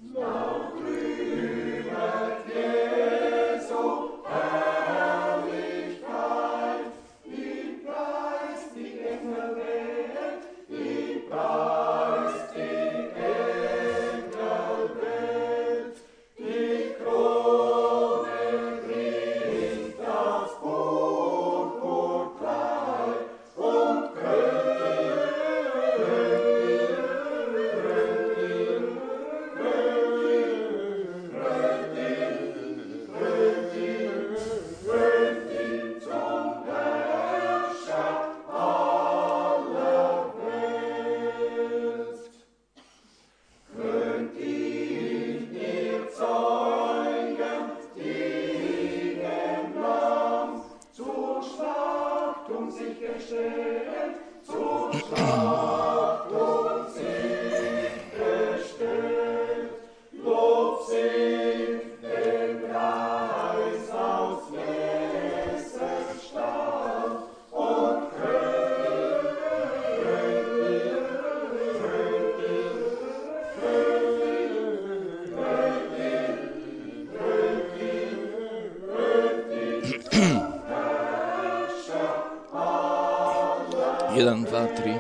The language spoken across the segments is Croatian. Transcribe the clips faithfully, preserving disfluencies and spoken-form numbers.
Jedan, dva, tri.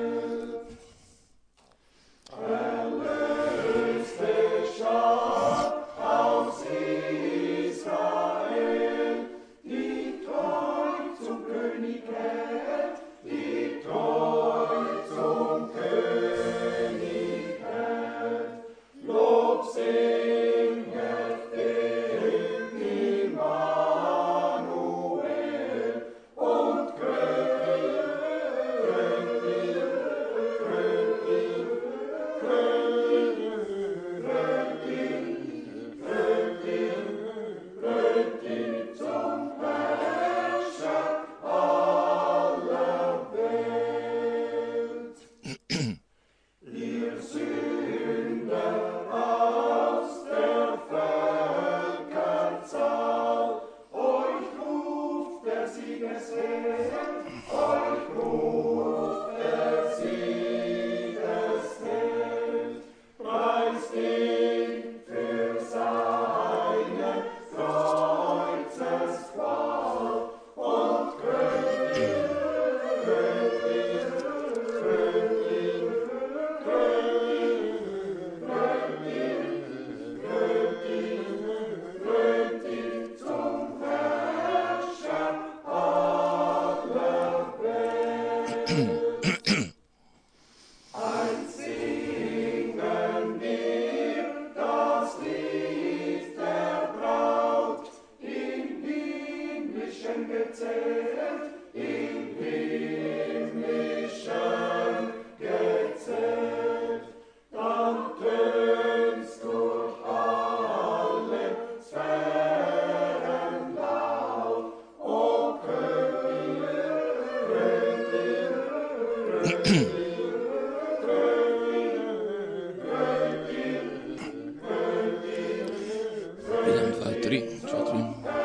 Jedan, dva, tri, četiri.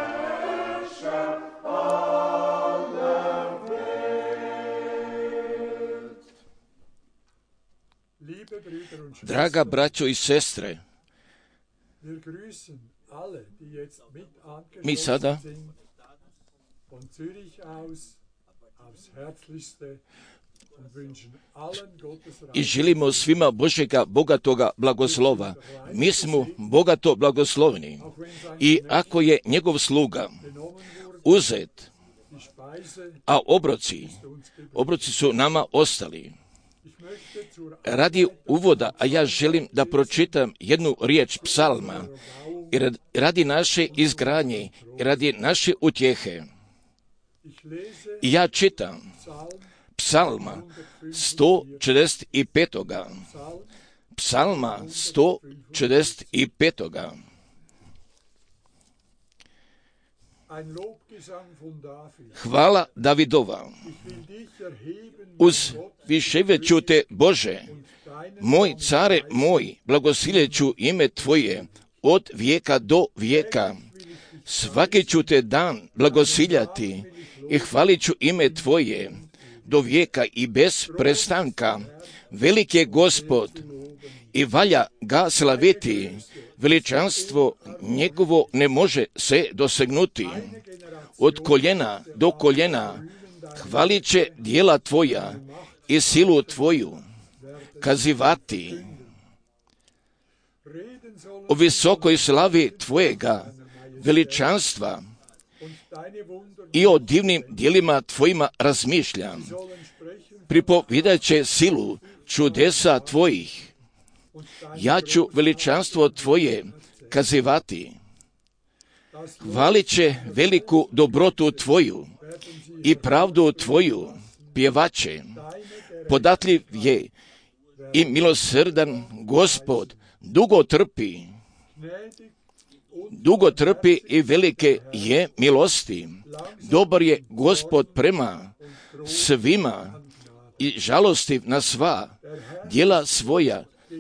Draga braćo i sestre, mi sada i želimo svima Božjega bogatoga blagoslova. Mi smo bogato blagosloveni i ako je njegov sluga uzet, a obroci, obroci su nama ostali. Radi uvoda, a ja želim da pročitam jednu riječ psalma i radi naše izgradnje i radi naše utjehe. I ja čitam psalma sto četrdeset pet. Psalma sto četrdeset pet. Hvala Davidova. Uzviševat ću te, Bože, moj care moj, blagosiljet ću ime Tvoje od vijeka do vijeka. Svaki ću te dan blagosiljati i hvalit ću ime Tvoje do vijeka i bez prestanka. Velik je Gospod i valja ga slaviti. Veličanstvo njegovo ne može se dosegnuti. Od koljena do koljena hvalit će djela tvoja i silu tvoju kazivati. O visokoj slavi tvojega veličanstva i o divnim djelima tvojima razmišljam. Pripovidat će silu čudesa tvojih. Ja ću veličanstvo tvoje kazivati. Hvalit će veliku dobrotu tvoju i pravdu tvoju pjevaće. Podatljiv je i milosrdan Gospod, dugo trpi. Dugo trpi i velike je milosti. Dobar je Gospod prema svima i žalostiv na sva djela svoja.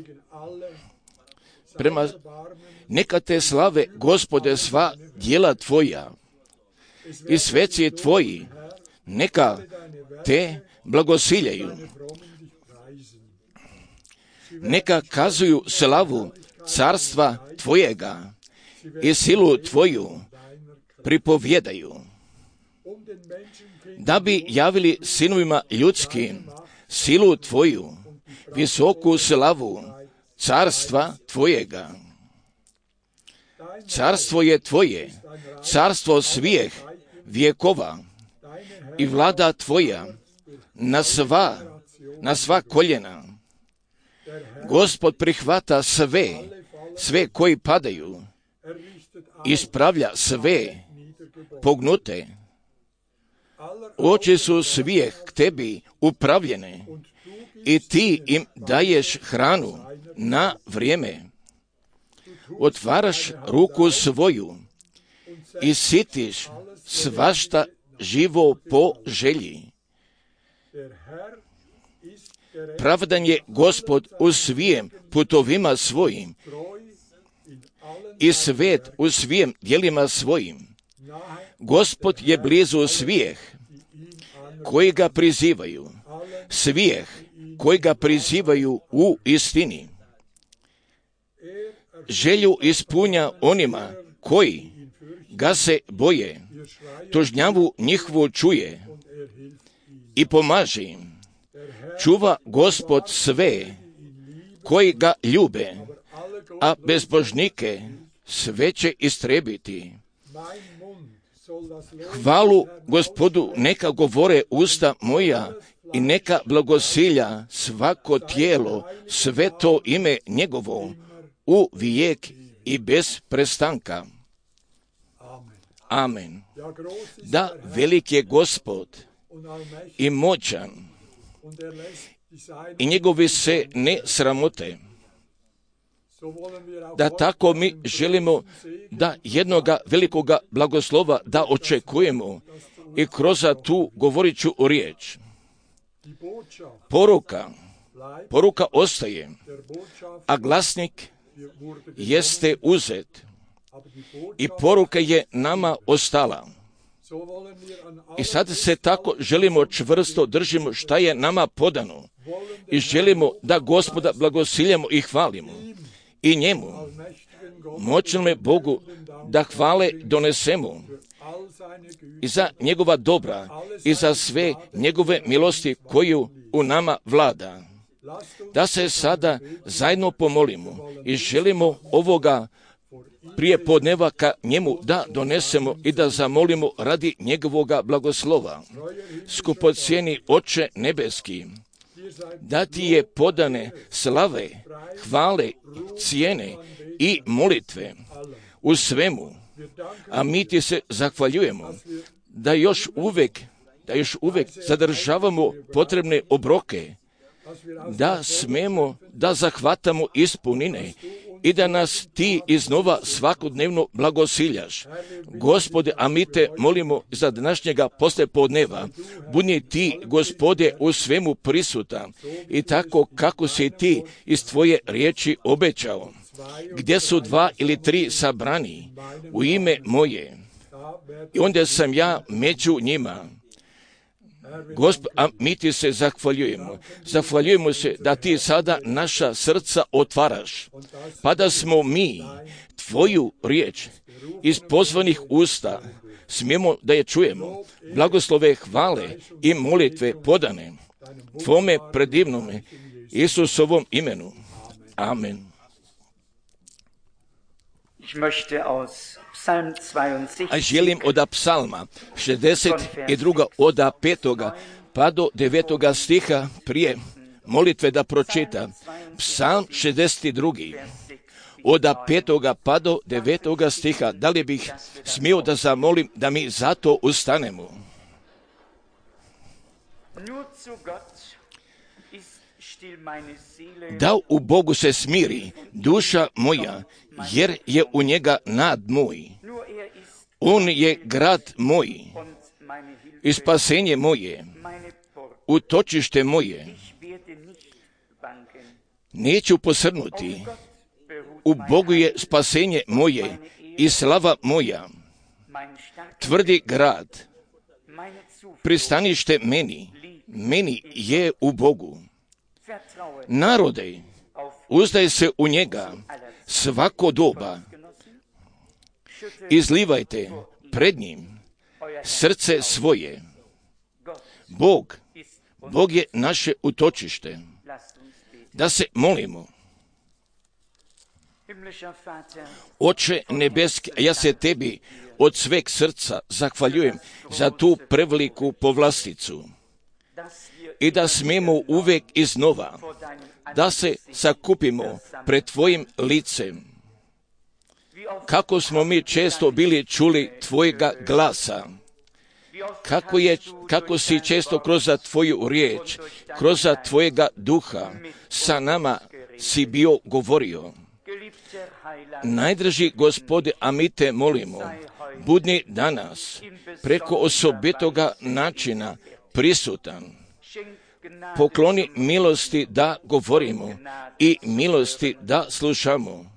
Prema neka te slave, Gospode, sva djela tvoja i sveci tvoji, neka te blagosiljaju. Neka kazuju slavu carstva tvojega i silu tvoju pripovjedaju, da bi javili sinovima ljudskim silu tvoju, visoku slavu carstva tvojega. Carstvo je tvoje, carstvo svijeh vjekova i vlada tvoja na sva, na sva koljena. Gospod prihvata sve, sve koji padaju, ispravlja sve pognute. Oči su svijeh k tebi upravljene i ti im daješ hranu na vrijeme. Otvaraš ruku svoju i sitiš svašta živo po želji. Pravdan je Gospod u svijem putovima svojim i svet u svijem djelima svojim. Gospod je blizu svijeh koji ga prizivaju, svijeh koji ga prizivaju u istini. Želju ispunja onima koji ga se boje, tužnjavu njihovu čuje i pomaže im. Čuva Gospod sve koji ga ljube, a bezbožnike sve će istrebiti. Hvalu Gospodu neka govore usta moja i neka blagosilja svako tijelo, sve to ime njegovo u vijek i bez prestanka. Amen. Da, velik je Gospod i moćan i njegovi se ne sramote. Da tako mi želimo da jednoga velikoga blagoslova da očekujemo i kroz tu govorit ću o riječ. Poruka, poruka ostaje, a glasnik jeste uzet i poruka je nama ostala. I sad se tako želimo čvrsto držimo šta je nama podano i želimo da Gospoda blagosiljamo i hvalimo i njemu, moćnome Bogu, da hvale donesemo i za njegova dobra i za sve njegove milosti koju u nama vlada. Da se sada zajedno pomolimo i želimo ovoga prije podneva ka njemu da donesemo i da zamolimo radi njegovoga blagoslova. Skupocijeni Oče nebeski, da ti je podane slave, hvale, cijene i molitve u svemu, a mi ti se zahvaljujemo da još uvijek, da još uvijek zadržavamo potrebne obroke, da smemo da zahvatamo ispunine i da nas ti iznova svakodnevno blagosiljaš. Gospode, a mi te molimo za današnjega poslijepodneva. Budi ti, Gospode, u svemu prisutan i tako kako si ti iz tvoje riječi obećao. Gdje su dva ili tri sabrani u ime moje, i onda sam ja među njima. Gospod, a mi ti se zahvaljujemo. Zahvaljujemo se da ti sada naša srca otvaraš, pa da smo mi tvoju riječ iz pozvanih usta smijemo da je čujemo. Blagoslove, hvale i molitve podane tvome predivnome Isusovom imenu. Amen. A želim od psalma šezdeset dva od petoga pa do devetoga stiha prije molitve da pročita. Psalm šezdeset dva od petoga pa do devetoga stiha. Da li bih smio da zamolim da mi zato ustanemo? Da u Bogu se smiri duša moja, jer je u njega nad moj. On je grad moj i spasenje moje, utočište moje. Neću posrnuti. U Bogu je spasenje moje i slava moja. Tvrdi grad, pristanište meni, meni je u Bogu. Narode, uzdaj se u njega svako doba. Izlivajte pred njim srce svoje. Bog, Bog je naše utočište. Da se molimo. Oče nebeski, ja se tebi od sveg srca zahvaljujem za tu preveliku povlasticu i da smijemo uvijek iznova da se sakupimo pred tvojim licem. Kako smo mi često bili čuli tvojega glasa, kako, je, kako si često kroz tvoju riječ, kroz tvojega duha sa nama si bio govorio. Najdraži Gospode, a mi te molimo, budni danas preko osobitoga načina prisutan. Pokloni milosti da govorimo i milosti da slušamo.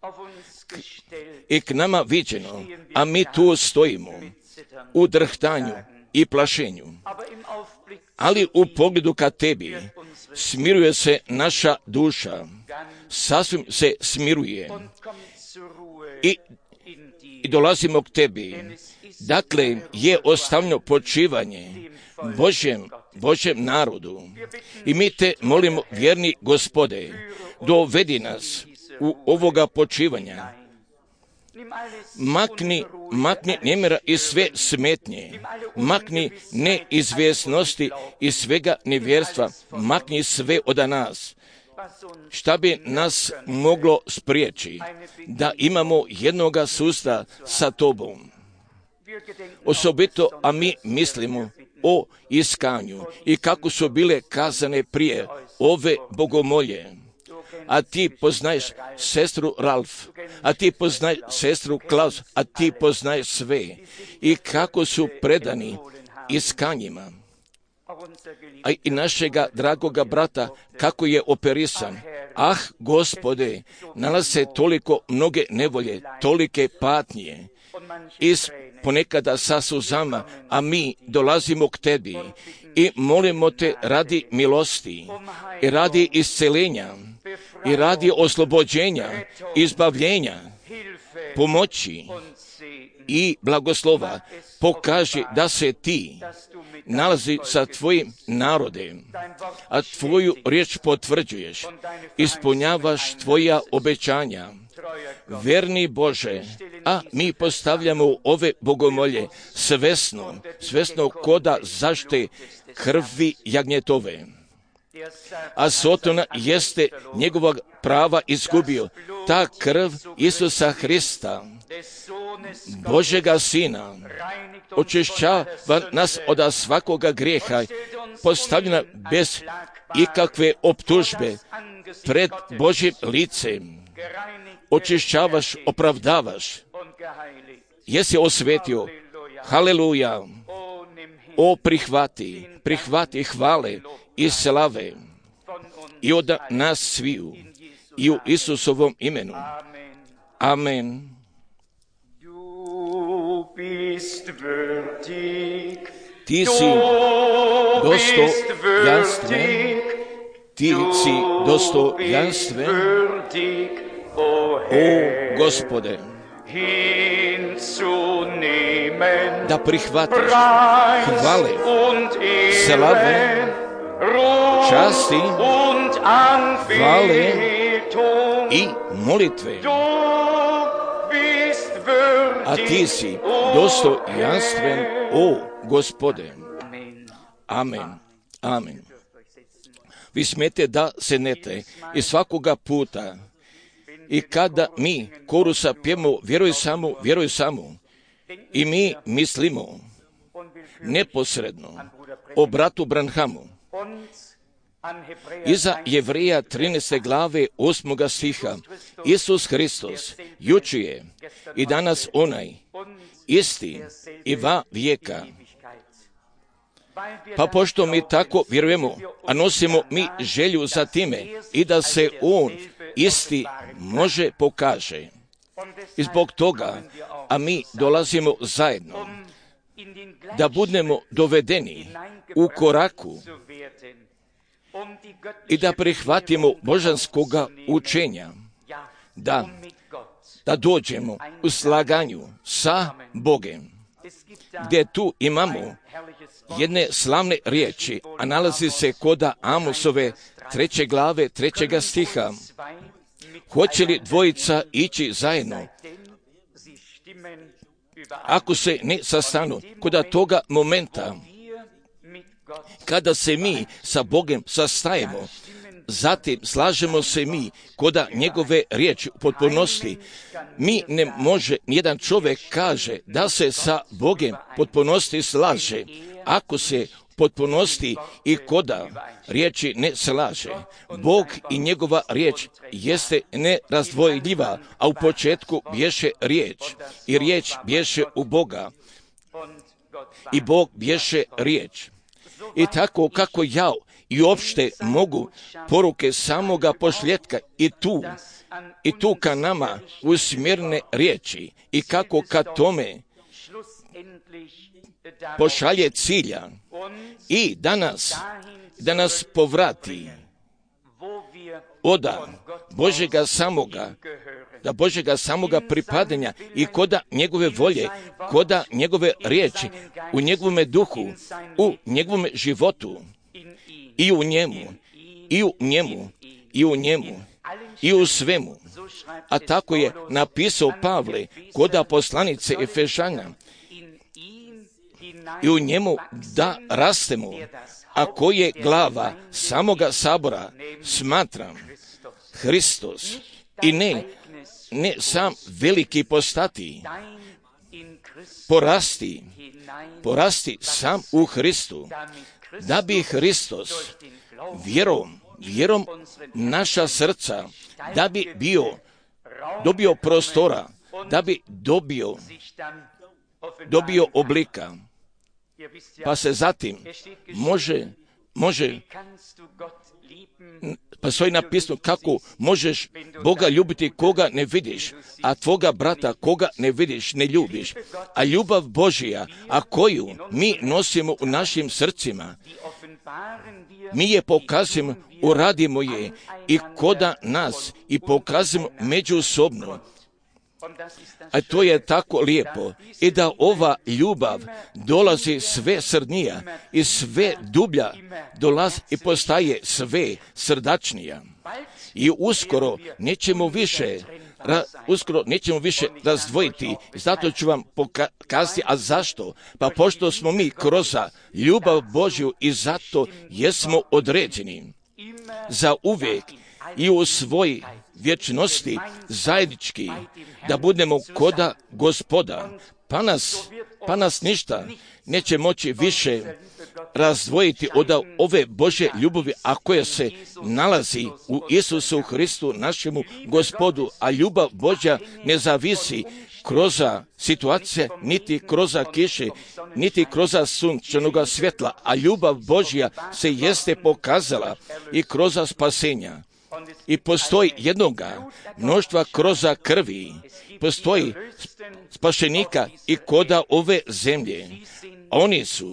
I k nama viđeno, a mi tu stojimo u drhtanju i plašenju. Ali u pogledu ka tebi smiruje se naša duša, sasvim se smiruje i, i dolazimo k tebi. Dakle, je ostavljeno počivanje Božjem, Božjem narodu. I mi te molimo, vjerni Gospode, dovedi nas u ovoga počivanja. Makni, makni nemira i sve smetnje, makni neizvjesnosti i svega nevjerstva, makni sve od nas. Šta bi nas moglo spriječi da imamo jednoga susta sa tobom? Osobito, a mi mislimo o iskanju i kako su bile kazane prije ove bogomolje. A ti poznaješ sestru Ralf, a ti poznaješ sestru Klaus, a ti poznaješ sve i kako su predani iskanjima. A i našega dragoga brata, kako je operisan. Ah, Gospode, nalaze toliko mnoge nevolje, tolike patnje. I ponekada sa suzama, a mi dolazimo k tebi i molimo te radi milosti i radi iscelenja i radi oslobođenja, izbavljenja, pomoći i blagoslova. Pokaži da se ti nalazi sa tvojim narodem, a tvoju riječ potvrđuješ, ispunjavaš tvoja obećanja. Verni Bože, a mi postavljamo ove bogomolje svesno, svesno koda zašte krvi jagnjetove. A Sotona jeste njegovog prava izgubio. Ta krv Isusa Hrista, Božega Sina, očišćava nas od svakoga grijeha, postavljena bez ikakve optužbe pred Božjim licem. Očišćavaš, opravdavaš. Jesi osvetio. Haleluja. O, prihvati, prihvati hvale i slave i od nas sviju i u Isusovom imenu. Amen. Du bist würdig ti si dostojanstven, ti si dostojanstven, o Gospode, da prihvatiš hvale, slave, časti, hvale i molitve. A ti si dostojanstven, o Gospode. Amen. Amen. Vi smijete da sednete i svakoga puta i kada mi korusa pjevamo vjeruj samo, vjeruj samo i mi mislimo neposredno o bratu Branhamu. Iza Jevreja trinaeste glave osmoga stiha Isus Hristos jučer je i danas onaj isti i va vijeka. Pa pošto mi tako vjerujemo, a nosimo mi želju za time i da se On isti može pokaže. I zbog toga, a mi dolazimo zajedno, da budemo dovedeni u koraku i da prihvatimo božanskoga učenja, da, da dođemo u slaganju sa Bogem, gdje tu imamo jedne slavne riječi, a nalazi se koda Amosove treće glave, trećega stiha. Hoće li dvojica ići zajedno? Ako se ne sastanu, koda toga momenta, kada se mi sa Bogom sastajemo, zatim slažemo se mi koda njegove riječi u potpunosti. Mi ne može, nijedan čovjek kaže da se sa Bogom potpunosti slaže, ako se potpunosti i koda riječi ne slaže. Bog i njegova riječ jeste nerazdvojljiva, a u početku bješe riječ i riječ bješe u Boga i Bog bješe riječ. I tako kako ja i opšte mogu poruke samoga pošljetka i tu, i tu ka nama usmjerne riječi i kako ka tome pošalje cilja i danas, da nas povrati oda Božega samoga, da Božega samoga pripadanja i koda njegove volje, koda njegove riječi, u njegovome duhu, u njegovome životu, i u njemu, i u njemu, i u njemu, i u svemu. A tako je napisao Pavle koda poslanice Efežana, i u njemu da rastemo, a koji je glava samoga sabora, smatram Hristos, i ne, ne sam veliki postati, porasti, porasti sam u Hristu, da bi Hristos vjerom, vjerom naša srca, da bi bio, dobio prostora, da bi dobio, dobio oblika, pa se zatim može, može, pa stoji napisano kako možeš Boga ljubiti koga ne vidiš, a tvoga brata koga ne vidiš ne ljubiš. A ljubav Božija, a koju mi nosimo u našim srcima, mi je pokazujemo, uradimo je i koda nas i pokazujemo međusobno. A to je tako lijepo i da ova ljubav dolazi sve srdnija i sve dublja dolazi i postaje sve srdačnija. I uskoro nećemo više, ra, uskoro nećemo više razdvojiti. Zato ću vam pokazati, a zašto? Pa pošto smo mi kroz ljubav Božju i zato jesmo određeni za uvijek i u svoj vječnosti zajednički, da budemo koda Gospoda, pa nas, pa nas ništa neće moći više razdvojiti od ove Božje ljubavi, a koja se nalazi u Isusu Hristu, našemu Gospodu, a ljubav Božja ne zavisi kroz situacije, niti kroz kiše, niti kroz sunčanoga svjetla, a ljubav Božja se jeste pokazala i kroz spasenja. I postoji jednoga mnoštva kroz krvi, postoji spašenika i koda ove zemlje. Oni su,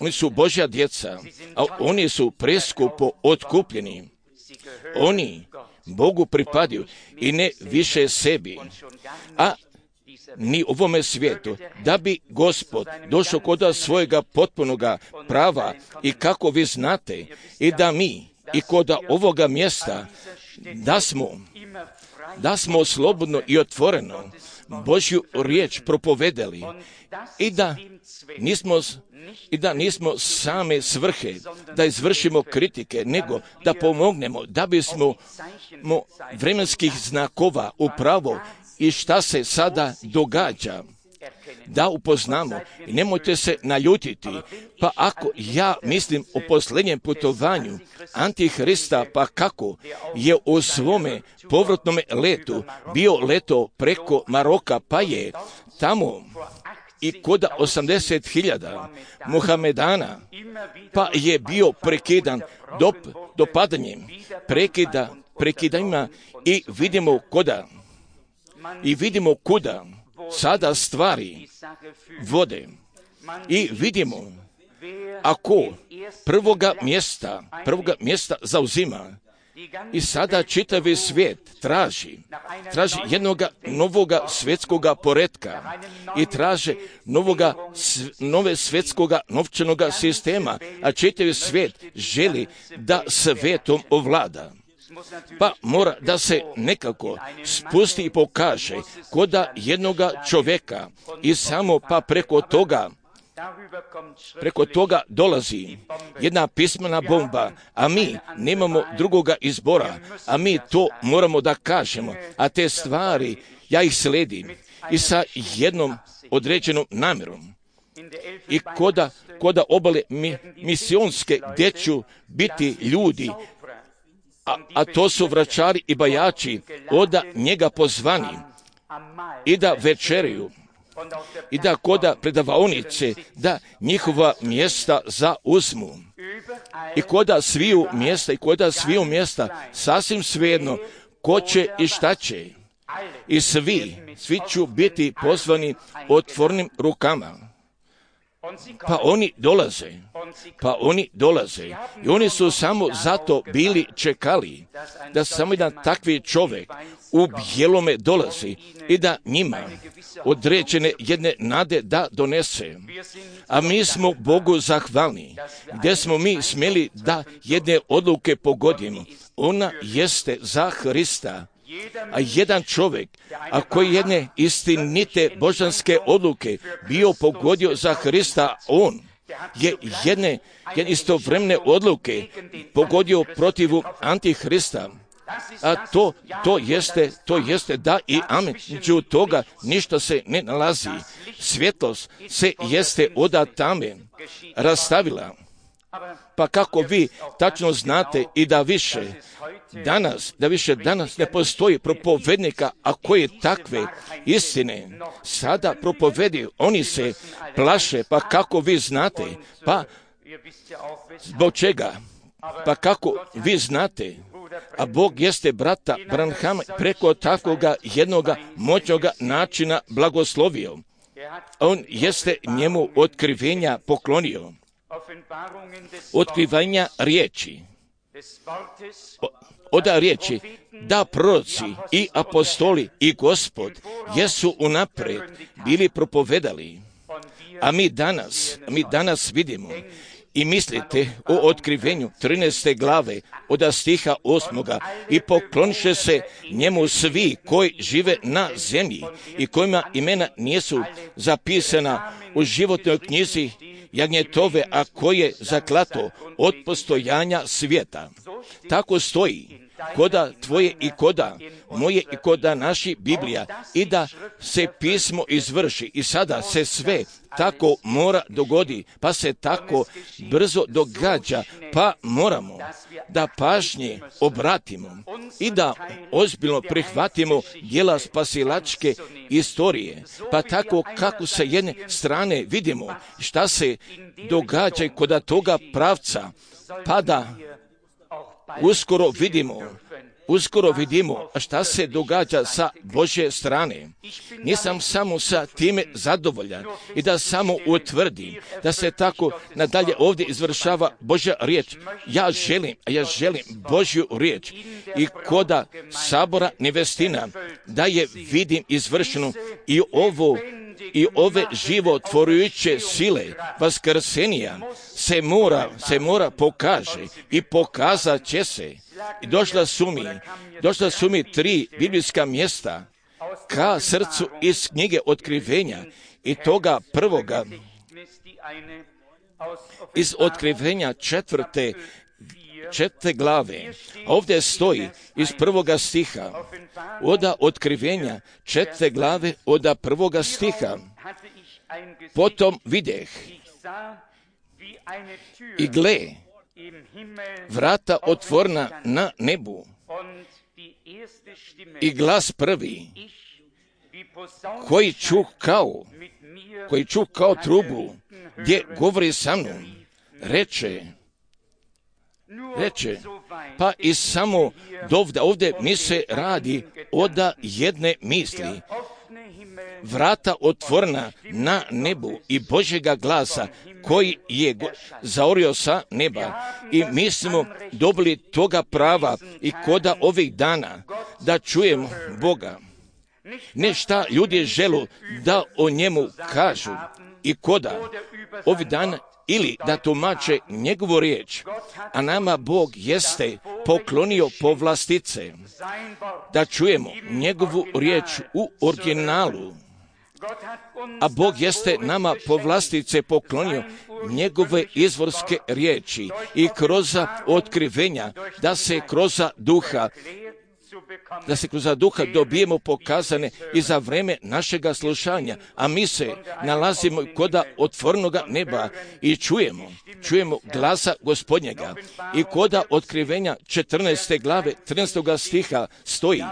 oni su Božja djeca, a oni su preskupo otkupljeni. Oni Bogu pripadaju i ne više sebi, a ni ovome svijetu, da bi Gospod došao kod svojega potpunoga prava i kako vi znate, i da mi i kod ovoga mjesta da smo, da smo slobodno i otvoreno Božju riječ propovedali i da nismo, i da nismo same svrhe da izvršimo kritike, nego da pomognemo, da bismo mo vremenskih znakova upravo i šta se sada događa, da upoznamo. I nemojte se naljutiti, pa ako ja mislim o posljednjem putovanju Antihrista, pa kako je u svome povratnom letu bio leto preko Maroka, pa je tamo i kod osamdeset hiljada Muhamedana, pa je bio prekidan dop, dopadanjem, prekida, prekidanjima i vidimo koda, i vidimo kuda sada stvari vode. I vidimo, ako prvoga mjesta, prvoga mjesta zauzima, i sada čitavi svijet traži, traži jednoga novoga svjetskoga poretka i traže novoga, nove svjetskoga novčanoga sistema, a čitavi svijet želi da svijetom ovlada. Pa mora da se nekako spusti i pokaže koda jednoga čovjeka i samo pa preko toga Preko toga dolazi jedna pismena bomba, a mi nemamo drugoga izbora, a mi to moramo da kažemo, a te stvari ja ih sledim i sa jednom određenom namjerom. I koda, koda obale mi, misionske gdje ću biti ljudi, a, a to su vračari i bajači, oda njega pozvani i da večeriju, i da koda predavaonice, da njihova mjesta zauzmu. I koda sviju mjesta, i koda sviju mjesta, sasvim svejedno, ko će i šta će. I svi, svi ću biti pozvani otvornim rukama. Pa oni dolaze, pa oni dolaze. I oni su samo zato bili čekali da samo jedan takvi čovjek u bijelome dolazi i da njima određene jedne nade da donese. A mi smo Bogu zahvalni, gdje smo mi smjeli da jedne odluke pogodimo. Ona jeste za Hrista. A jedan čovjek, a koji jedne istinite božanske odluke bio pogodio za Hrista, on je jedne, jedne istovremene odluke pogodio protivu Antihrista. A to, to jeste, to jeste da i amen. Među toga ništa se ne nalazi. Svjetlost se jeste oda tame rastavila. Pa kako vi tačno znate i da više danas, da više danas ne postoji propovednika, a koje takve istine sada propovedi, oni se plaše, pa kako vi znate, pa zbog čega, pa kako vi znate, a Bog jeste brata Branhama preko takvoga jednoga moćnoga načina blagoslovio. On jeste njemu otkrivenja poklonio. Otkrivanja riječi. Oda riječi da proroci i apostoli i Gospod jesu unaprijed bili propovedali. A mi danas, mi danas vidimo i mislite o otkrivenju trinaeste glave od stiha osmoga i pokloniše se njemu svi koji žive na zemlji i kojima imena nisu zapisana u životnoj knjizi jagnjetove, a koje zaklato od postojanja svijeta. Tako stoji koda tvoje i koda moje i koda naši Biblija i da se pismo izvrši i sada se sve tako mora dogodi, pa se tako brzo događa, pa moramo da pažnje obratimo i da ozbiljno prihvatimo djela spasilačke istorije, pa tako kako sa jedne strane vidimo šta se događa kod toga pravca, pa da uskoro vidimo uskoro vidimo šta se događa sa Božje strane. Nisam samo sa time zadovoljan i da samo utvrdim da se tako nadalje ovdje izvršava Božja riječ. Ja želim, a ja želim Božju riječ i koda sabora nevestina da je vidim izvršenu i ovo i ove životvorujuće sile vaskrsenja se mora, se mora pokaže i pokazat će se. I došla su mi, došla su mi tri biblijska mjesta ka srcu iz knjige Otkrivenja i toga prvoga iz Otkrivenja četvrte četvrte glave. Ovdje stoji iz prvoga stiha, oda Otkrivenja četvrte glave, oda prvoga stiha. Potom videh i gle, vrata otvorena na nebu i glas prvi koji čuh kao, koji čuh kao trubu, gdje govori sa mnom, reče, reče, pa i samo dovde, ovdje mi se radi oda jedne misli. Vrata otvorena na nebu i Božjega glasa koji je zaorio sa neba. I mi smo dobili toga prava i koda ovih dana da čujemo Boga. Ne šta ljudi želu da o njemu kažu i koda ovih dana ili da tumače njegovu riječ, a nama Bog jeste poklonio povlastice da čujemo njegovu riječ u originalu, a Bog jeste nama povlastice poklonio njegove izvorske riječi i kroz otkrivenja da se kroz duha da se kroz duha dobijemo pokazane i za vreme našega slušanja, a mi se nalazimo koda otvorenoga neba i čujemo, čujemo glasa Gospodnjega i koda Otkrivenja četrnaeste glave trinaestog stiha stoji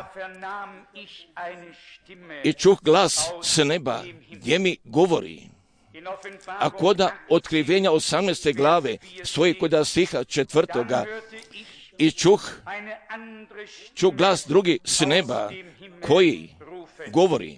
i čuh glas s neba gdje mi govori. A koda Otkrivenja osamnaeste glave stoji koda stiha četvrtoga i čuh, čuh glas drugi s neba koji govori.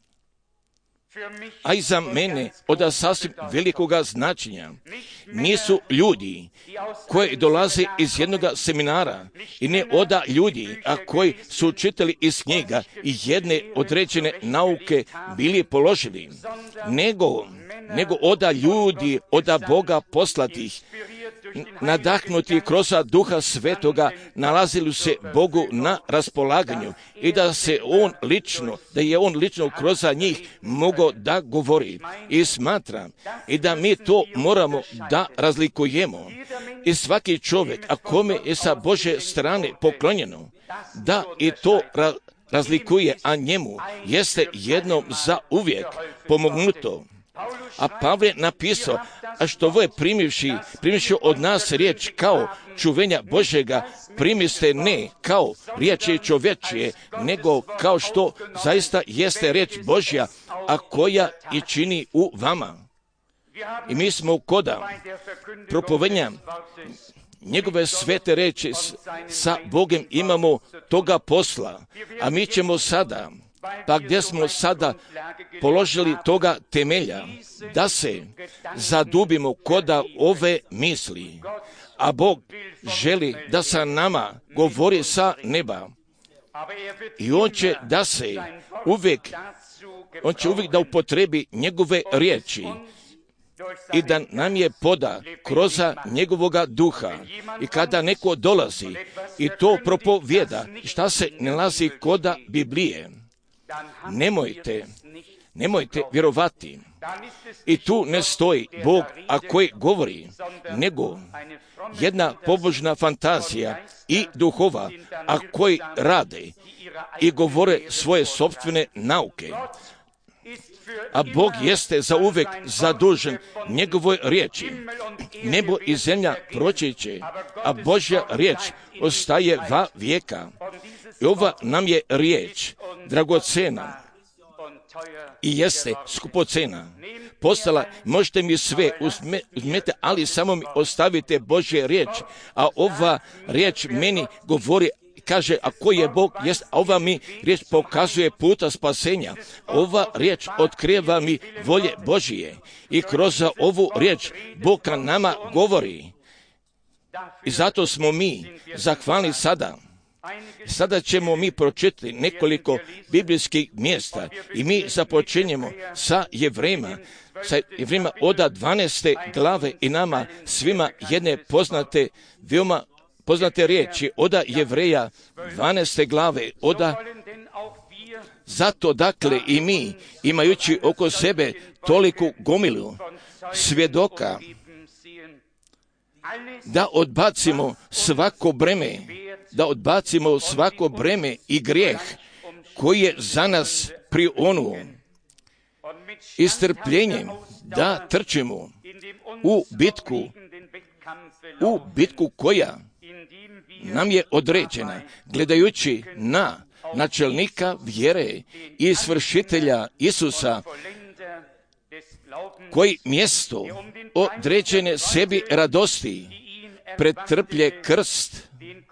A i za mene od sasvim velikoga značenja nisu ljudi koji dolaze iz jednog seminara i ne oda ljudi, a koji su čitali iz knjiga i jedne određene nauke bili položili, nego, nego oda ljudi, oda Boga poslatih, nadahnuti kroz Duha Svetoga, nalazili se Bogu na raspolaganju i da se On lično, da je On lično kroz njih mogao da govori. I smatram i da mi to moramo da razlikujemo. I svaki čovjek, a kome je sa Božje strane poklonjeno, da i to ra- razlikuje, a njemu jeste jednom za uvijek pomognuto. A Pavle je napisao, a što ovo je primivši, primivši od nas riječ kao čuvenja Božjega, primiste ne kao riječi čovječije, nego kao što zaista jeste riječ Božja, a koja i čini u vama. I mi smo koda propovedanja njegove svete reči sa Bogom imamo toga posla, a mi ćemo sada, pa gdje smo sada položili toga temelja, da se zadubimo koda ove misli, a Bog želi da sa nama govori sa neba i On će da se uvijek, On će uvijek da upotrebi njegove riječi i da nam je poda kroz njegovoga duha. I kada neko dolazi i to propovjeda, šta se nalazi koda Biblije, nemojte, nemojte vjerovati. I tu ne stoji Bog, a koji govori, nego jedna pobožna fantazija i duhova, a koji rade i govore svoje sopstvene nauke. A Bog jeste za uvijek zadužen njegovoj riječi. Nebo i zemlja proći će, a Božja riječ ostaje va vijeka. I ova nam je riječ dragocena i jeste skupocena. Postala, možete mi sve uzme, uzmete, ali samo mi ostavite Božje riječ, a ova riječ meni govori kaže, a ko je Bog, jest, ova mi riječ pokazuje puta spasenja. Ova riječ otkriva mi volje Božije i kroz ovu riječ Bog ka nama govori. I zato smo mi zahvalni sada. Sada ćemo mi pročitati nekoliko biblijskih mjesta i mi započinjemo sa Jevrejima, sa Jevrejima od dvanaeste glave i nama svima jedne poznate, veoma poznate riječi od Jevreja dvanaeste glave, od zato dakle i mi, imajući oko sebe toliku gomilu svjedoka, da odbacimo svako breme, da odbacimo svako breme i grijeh koji je za nas prionuo i strpljenjem da trčimo u bitku, u bitku koja nam je određena, gledajući na načelnika vjere i svršitelja Isusa, koji mjesto određene sebi radosti pretrplje krst,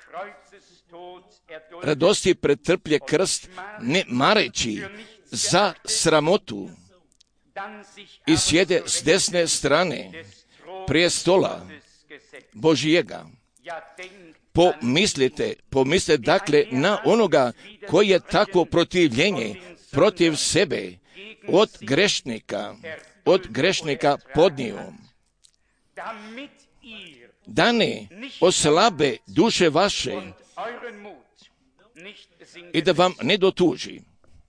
radosti pretrplje krst, ne mareći za sramotu, i sjede s desne strane prijestola Božijega. Pomislite, pomislite dakle na onoga koji je takvo protivljenje protiv sebe od grešnika, od grešnika podnio, da ne oslabe duše vaše i da vam ne dotuži.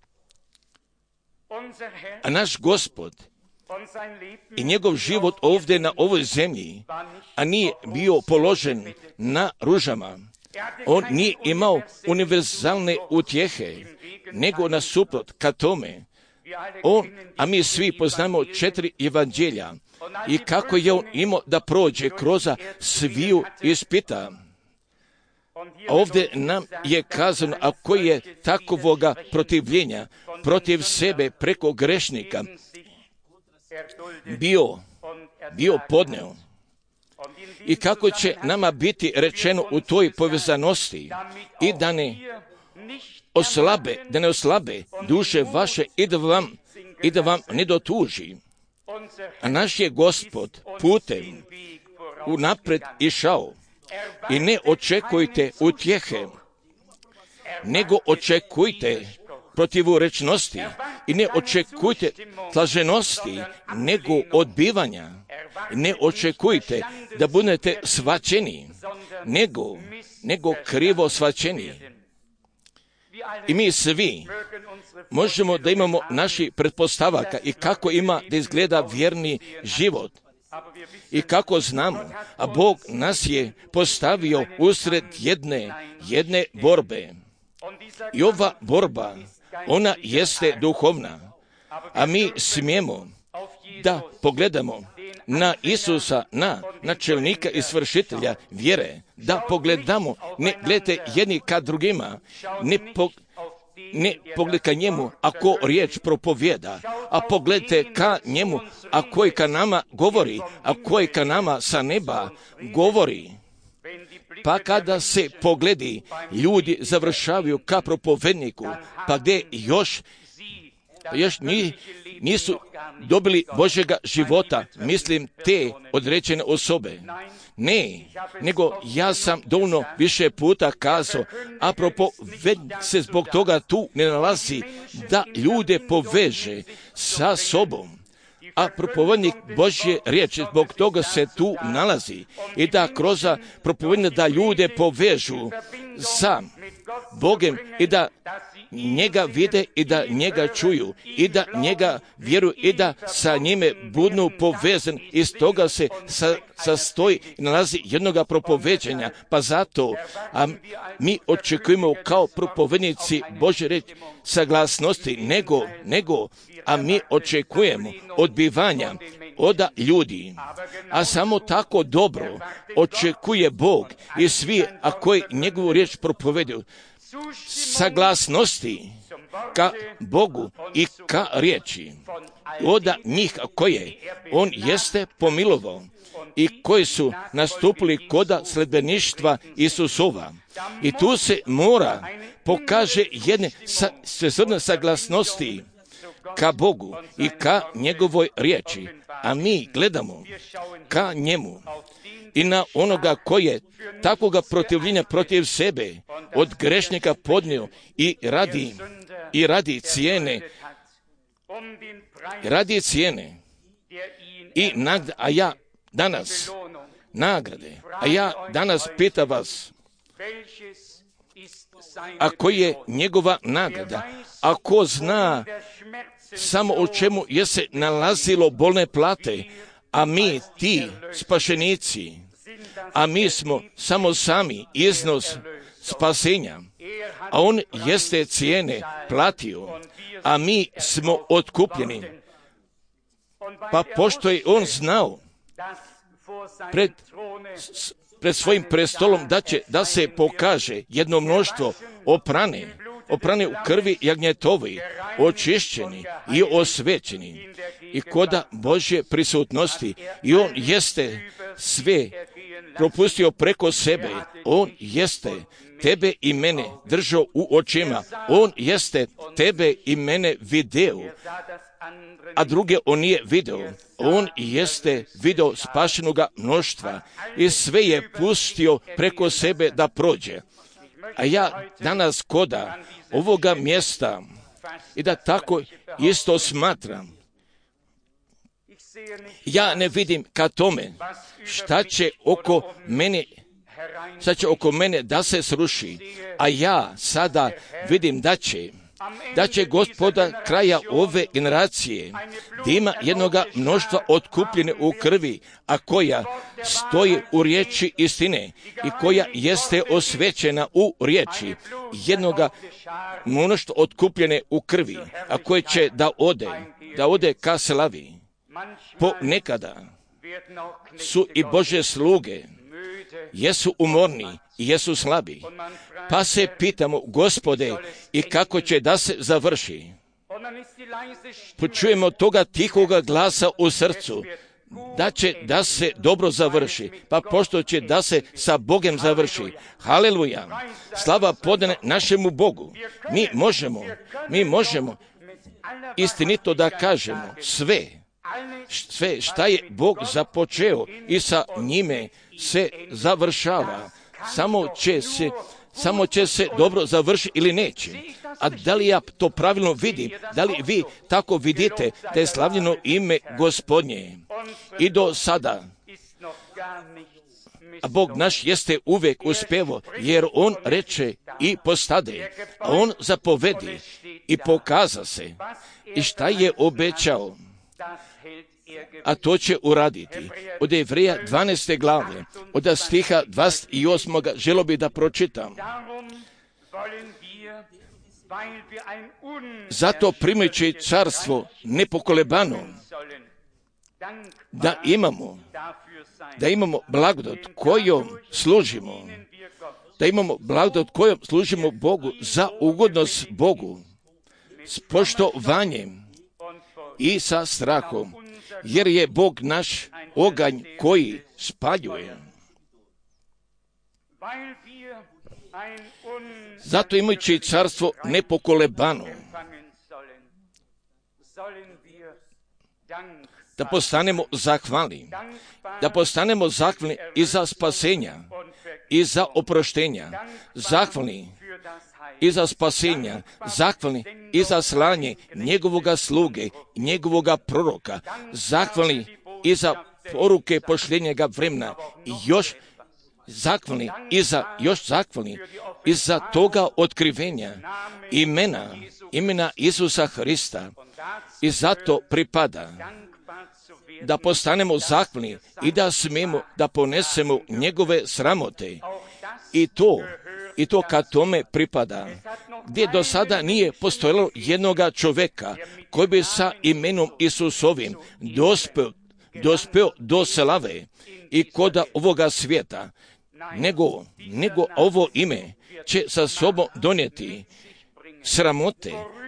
A naš Gospod i njegov život ovdje na ovoj zemlji, a nije bio položen na ružama. On nije imao univerzalne utjehe, nego nasuprot ka tome. On, a mi svi poznamo četiri evanđelja i kako je on imao da prođe kroz sviju ispita. Ovdje nam je kazano, a koji je takovoga protivljenja protiv sebe preko grešnika bio, bio podneo. I kako će nama biti rečeno u toj povezanosti i da ne oslabe, da ne oslabe duše vaše i da vam, i da vam ne dotuži. A naš je Gospod putem unapred išao. I ne očekujte utjehe, nego očekujte protivurečnosti i ne očekujte slaženosti, nego odbivanja. Ne očekujte da budete svaćeni, nego, nego krivo svaćeni. I mi svi možemo da imamo naši pretpostavaka i kako ima da izgleda vjerni život. I kako znamo, a Bog nas je postavio usred jedne, jedne borbe. I ova borba, ona jeste duhovna, a mi smijemo da pogledamo na Isusa, na načelnika i svršitelja vjere, da pogledamo, ne gledajte jedni ka drugima, ne po, ne pogledajte ka njemu ako riječ propovjeda, a pogledajte ka njemu a koji ka nama govori, a koji ka nama sa neba govori. Pa kada se pogledi, ljudi završavaju ka propovedniku, pa gdje još, pa još nisu dobili Božjega života, mislim te određene osobe. Ne, nego ja sam dovoljno više puta kazao, a propovednik se zbog toga tu ne nalazi da ljude poveže sa sobom. A propovednik Božje riječi zbog toga se tu nalazi i da kroz propovednik da ljude povežu sa Bogem i da njega vide i da njega čuju i da njega vjeruju i da sa njime budu povezan. Iz toga se sa, sastoji i nalazi jednoga propoveđenja. Pa zato a mi očekujemo kao propovednici Božje riječi saglasnosti, nego, nego a mi očekujemo odbivanja od ljudi, a samo tako dobro očekuje Bog i svi, a koji njegovu riječ propovedu, saglasnosti ka Bogu i ka riječi. Oda njih koje on jeste pomilovao i koji su nastupili koda sledbeništva Isusova. I tu se mora pokaže jedne sa, svesrdne saglasnosti ka Bogu i ka njegovoj riječi, a mi gledamo ka njemu i na onoga koji je takvoga protivljenja protiv sebe od grešnika podnio i radi i radi cijene radi cijene i nagrade, a ja danas nagrade, a ja danas pitam vas, a koji je njegova nagrada, ako zna samo o čemu je se nalazilo bolne plate, a mi ti spašenici, a mi smo samo sami iznos spasenja, a on jeste cijene platio, a mi smo otkupljeni. Pa pošto je on znao pred, pred svojim prestolom da će da se pokaže jedno mnoštvo oprane, oprane u krvi jagnjetovi, očišćeni i osvećeni i koda Božje prisutnosti, i on jeste sve propustio preko sebe, on jeste tebe i mene držao u očima, on jeste tebe i mene video, a druge on nije video. On jeste video spašenoga mnoštva i sve je pustio preko sebe da prođe. A ja danas koda ovoga mjesta i da tako isto smatram, ja ne vidim ka tome šta će oko mene šta će oko mene da se sruši, a ja sada vidim da će da će Gospoda kraja ove generacije da ima jednoga mnoštva otkupljene u krvi, a koja stoji u riječi istine i koja jeste osvećena u riječi, jednoga mnoštva otkupljene u krvi, a koje će da ode, da ode ka slavi. Ponekada su i Božje sluge jesu umorni i jesu slabi, pa se pitamo, Gospode, i kako će da se završi? Počujemo toga tihoga glasa u srcu, da će da se dobro završi, pa pošto će da se sa Bogom završi. Haleluja! Slava podane našemu Bogu. Mi možemo, mi možemo istinito da kažemo sve, sve šta je Bog započeo i sa njime se završava. Samo će se, samo će se dobro završiti ili neće. A da li ja to pravilno vidim? Da li vi tako vidite da je slavljeno ime Gospodnje? I do sada, a Bog naš jeste uvijek uspjevo, jer on reče i postade, a on zapovedi i pokaza se. I šta je obećao? A to će uraditi. Od Jevreja dvanaeste glave, od stiha dvadeset osam. želo bi da pročitam. Zato primajući carstvo nepokolebano, da imamo, da imamo blagodat kojom služimo, da imamo blagodat kojom služimo Bogu za ugodnost Bogu, s poštovanjem i sa strahom, jer je Bog naš oganj koji spaljuje. Zato imajući carstvo nepokolebano, da postanemo zahvalni, da postanemo zahvalni i za spasenja, i za oproštenja, zahvalni i za spasenja, zahvalni i za slanje njegovoga sluge, njegovoga proroka, zahvalni i za poruke pošljenjega vremena, i još zahvalni i za, još zahvalni i za toga otkrivenja imena, imena Isusa Hrista, i zato pripada da postanemo zahvalni i da smijemo da ponesemo njegove sramote, i to I to kad tome pripada, gdje do sada nije postojalo jednoga čovjeka koji bi sa imenom Isusovim dospeo, dospeo do slave i koda ovoga svijeta, nego, nego ovo ime će sa sobom donijeti sramote,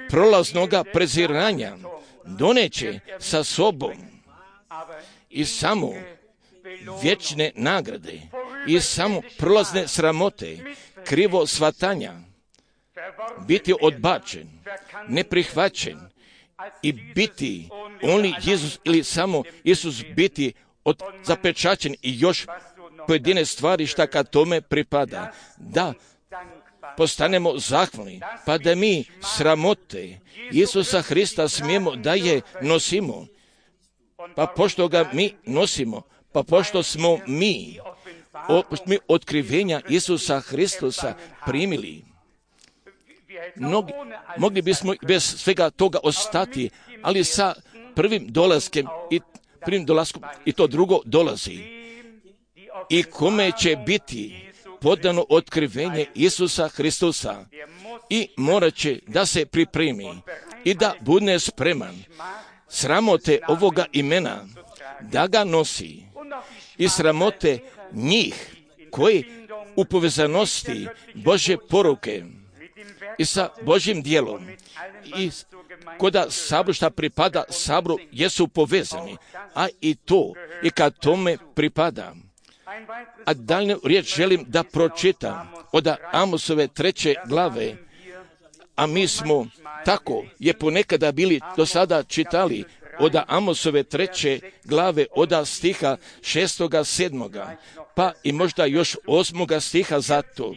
prolaznoga preziranja doneće sa sobom i samo vječne nagrade i samo prolazne sramote, krivo shvatanja, biti odbačen, neprihvaćen i biti only Isus ili samo Isus biti od, zapečaćen i još pojedine stvari šta kad tome pripada. Da postanemo zahvalni, pa da mi sramote Isusa Hrista smijemo da je nosimo. Pa pošto ga mi nosimo, pa pošto smo mi, o, mi otkrivenja Isusa Hristusa primili, Mnogi, mogli bismo bez svega toga ostati, ali sa prvim dolaskom i prvim dolaskom i to drugo dolazi. I kome će biti podano otkrivenje Isusa Hristusa i morat će da se pripremi i da bude spreman sramote ovoga imena da ga nosi i sramote njih koji u povezanosti Božje poruke i sa Božjim djelom i koda sabor šta pripada sabru jesu povezani, a i to i kad tome pripada. A daljnju riječ želim da pročitam od Amosove treće glave, a mi smo tako je ponekada bili do sada čitali od Amosove treće glave od stiha šestoga, sedmoga, pa i možda još osmoga stiha zato.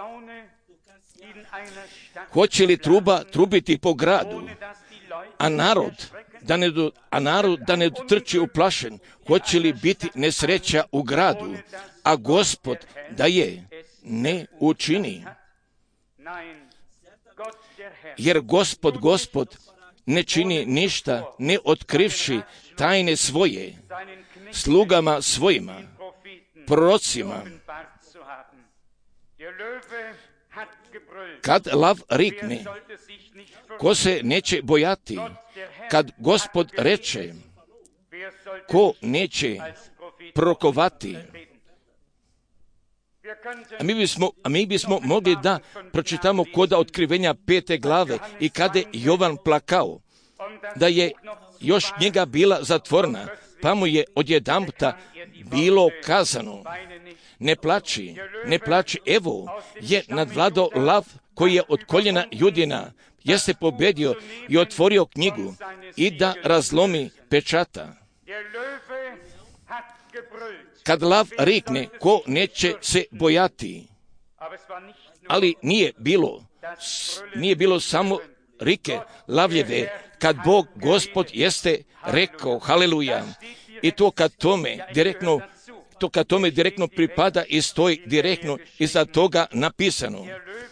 Hoće li truba trubiti po gradu, a narod da ne, do, a narod da ne trči uplašen? Hoće li biti nesreća u gradu, a Gospod da je ne učini? Jer Gospod, Gospod ne čini ništa, ne otkrivši tajne svoje slugama svojima, prorocima. Kad lav rikne, ko se neće bojati? Kad Gospod reče, ko neće prorokovati? A mi bismo, a mi bismo mogli da pročitamo koda otkrivenja pete glave i kada je Jovan plakao, da je još njega bila zatvorena, pa mu je odjedanputa bilo kazano, ne plači, ne plači, evo je nadvladao lav koji je od koljena Judina, jeste pobedio i otvorio knjigu i da razlomi pečata. Kad lav rikne, ko neće se bojati? Ali nije bilo, nije bilo samo rike lavljeve, kad Bog, Gospod jeste rekao, haleluja, i to kad tome direktno, to kad tome direktno pripada i stoji direktno iza toga napisano.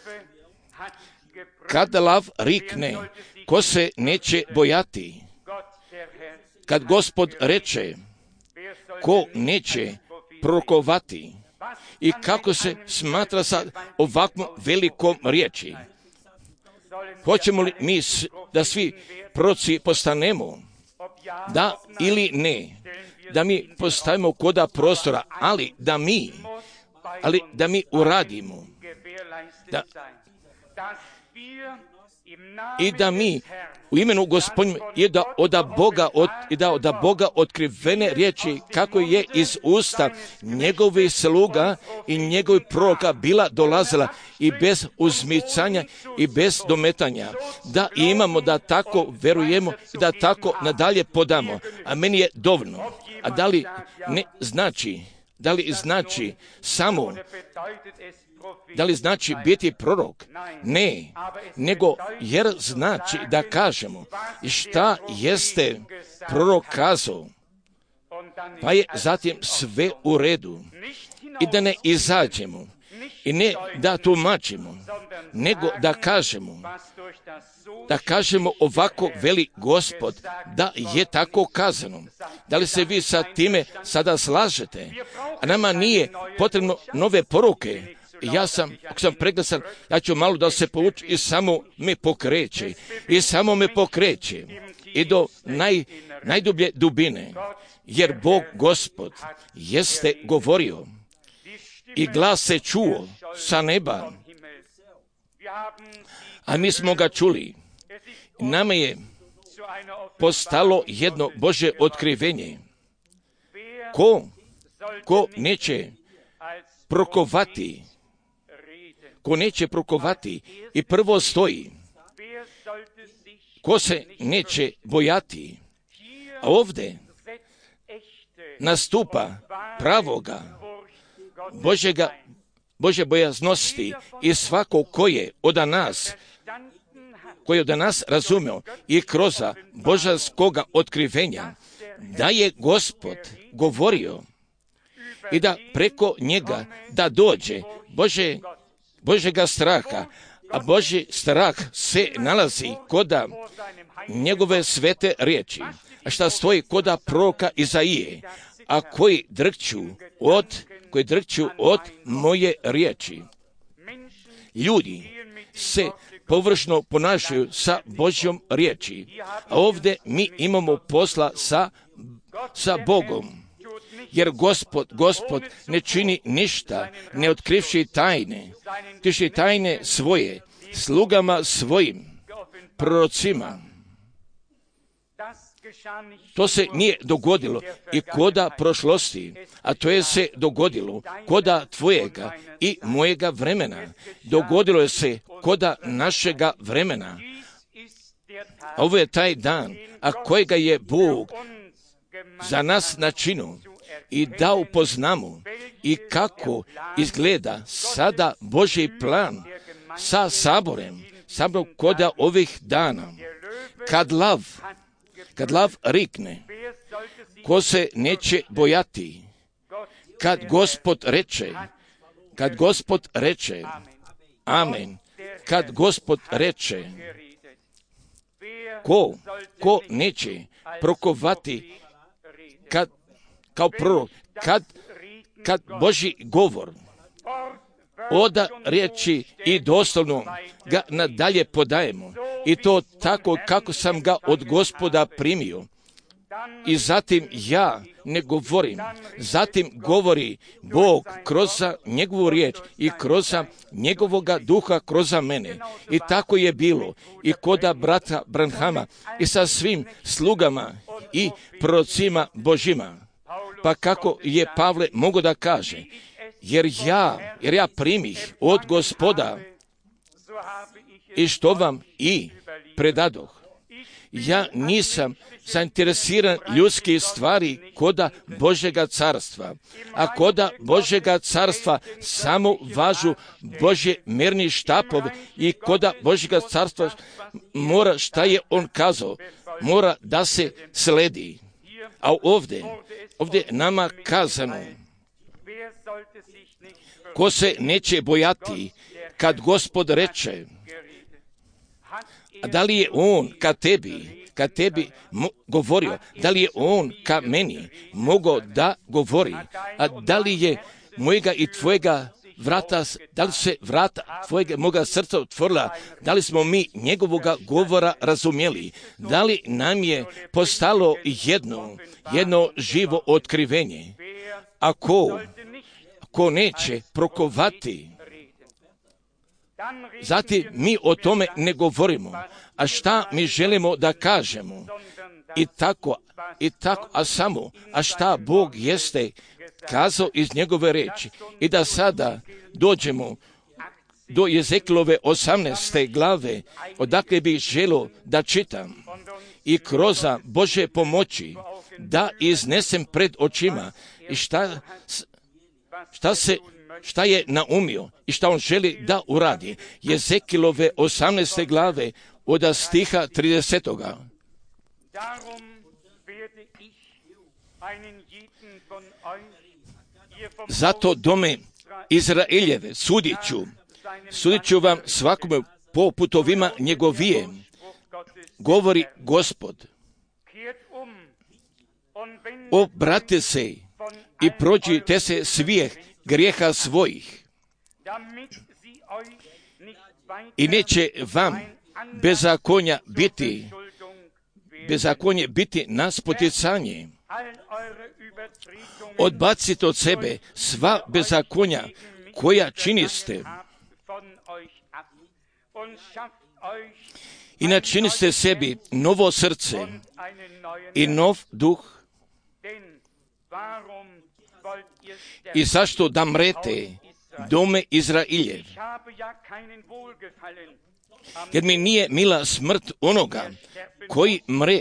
Kad lav rikne, ko se neće bojati? Kad Gospod reče, ko neće prorokovati? I kako se smatra sa ovakvom velikom riječi? Hoćemo li mi da svi proroci postanemo? Da ili ne? Da mi postavimo koda prostora, ali da mi, ali da mi uradimo. Da, i da mi u imenu Gospodnjem i da od Boga od, i da od Boga otkrivene riječi kako je iz usta njegovih sluga i njegovih proroka bila dolazila i bez uzmicanja i bez dometanja, da imamo, da tako verujemo i da tako nadalje podamo. A meni je dovoljno. A da li ne znači, da li znači samo, da li znači biti prorok? Ne, nego jer znači da kažemo šta jeste prorok kazao, pa je zatim sve u redu i da ne izađemo i ne da tumačimo, nego da kažemo, da kažemo ovako veli Gospod, da je tako kazano. Da li se vi sa time sada slažete? A nama nije potrebno nove poruke. Ja sam, ako sam preglasan, ja ću malo da se povući i samo me pokreće. I samo me pokreće. I do naj, najdublje dubine. Jer Bog, Gospod, jeste govorio. I glas se čuo sa neba. A mi smo ga čuli. nama je postalo jedno Božje otkrivenje. Ko, ko neće prokovati, ko neće prokovati i prvo stoji, ko se neće bojati, a ovdje nastupa pravoga Božjega, Božje bojaznosti i svako ko je od nas, koji je od nas razumio i kroz božanskoga otkrivenja, da je Gospod govorio i da preko njega da dođe Bože, Božjega straha, a Božji strah se nalazi koda njegove svete riječi, a šta stoji koda proroka Izaije, a koji drhću od, koji drhću od moje riječi. Ljudi se površno ponašaju sa Božjom riječi, a ovdje mi imamo posla sa, sa Bogom. Jer Gospod, Gospod ne čini ništa, ne otkrivši tajne, kriši tajne svoje, slugama svojim, prorocima. To se nije dogodilo i koda prošlosti, a to je se dogodilo koda tvojega i mojega vremena. Dogodilo je se koda našega vremena. Ovo je taj dan, a kojega je Bog za nas načinio i da upoznamo i kako izgleda sada Božji plan sa saborem, samo koda ovih dana. Kad lav, kad lav rikne, ko se neće bojati, kad Gospod reče, kad Gospod reče, amen, kad Gospod reče, ko, ko neće prokovati kad, kao prorok, kad, kad Božji govor oda riječi i doslovno ga nadalje podajemo. I to tako kako sam ga od Gospoda primio. I zatim ja ne govorim, zatim govori Bog kroz njegovu riječ i kroz njegovoga duha kroz mene. I tako je bilo i koda brata Branhama i sa svim slugama i prorocima Božima. Pa kako je Pavle mogao da kaže, jer ja, jer ja primih od Gospoda i što vam i predadoh. Ja nisam zainteresiran ljudskih stvari koda Božjega carstva, a koda Božjega carstva samo važu Božje merni štapovi i koda Božjega carstva mora, šta je on kazao, mora da se sledi. A ovdje, ovdje nama kazano, ko se neće bojati kad Gospod reče, a da li je on ka tebi, ka tebi mo- govorio, da li je on ka meni mogao da govori, a da li je mojega i tvojega vrata, da li se vrata tvojega moga srca otvorila, da li smo mi njegovoga govora razumjeli, da li nam je postalo jedno, jedno živo otkrivenje. Ako, ako neće prokovati, zatim mi o tome ne govorimo. A šta mi želimo da kažemo? I tako, i tako, a samo, a šta Bog jeste kazao iz njegove reči. I da sada dođemo do Jezekilove osamnaeste glave, odakle bih želio da čitam. I kroz Božje pomoći da iznesem pred očima i šta, šta se šta je naumio i šta on želi da uradi. Jezekilove osamnaeste glave od stiha tridesetoga. Zato dome Izraeljeve sudit ću, sudit ću vam svakome po putovima njegovije, govori Gospod. Obrate se i prođite se svih grijeha svojih i neće vam bezakonja biti, bezakonje biti na spoticanje. Odbacite od sebe sva bezakonja koja činiste i načiniste sebi novo srce i nov duh. I zašto da mrete, dome Izrailjev? Jer mi nije mila smrt onoga koji mre,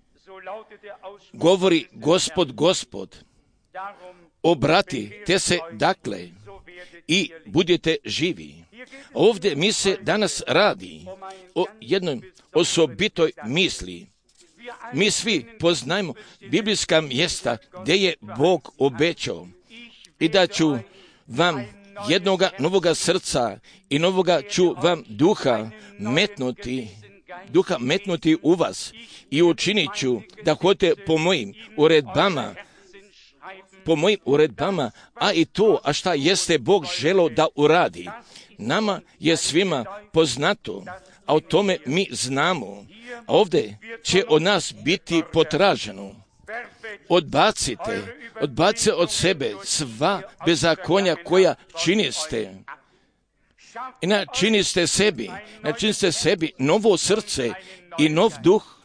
govori Gospod, Gospod. Obratite se dakle i budete živi. Ovdje mi se danas radi o jednoj osobitoj misli. Mi svi poznajemo biblijska mjesta gdje je Bog obećao i da ću vam jednoga novoga srca i novoga ću vam duha metnuti, duha metnuti u vas i učinit ću da hodite po mojim uredbama, po mojim uredbama, a i to, a šta jeste Bog želeo da uradi. Nama je svima poznato, a o tome mi znamo. A ovdje će od nas biti potraženo. Odbacite, odbacite od sebe sva bezakonja koja činiste. I načiniste sebi, načiniste sebi novo srce i nov duh.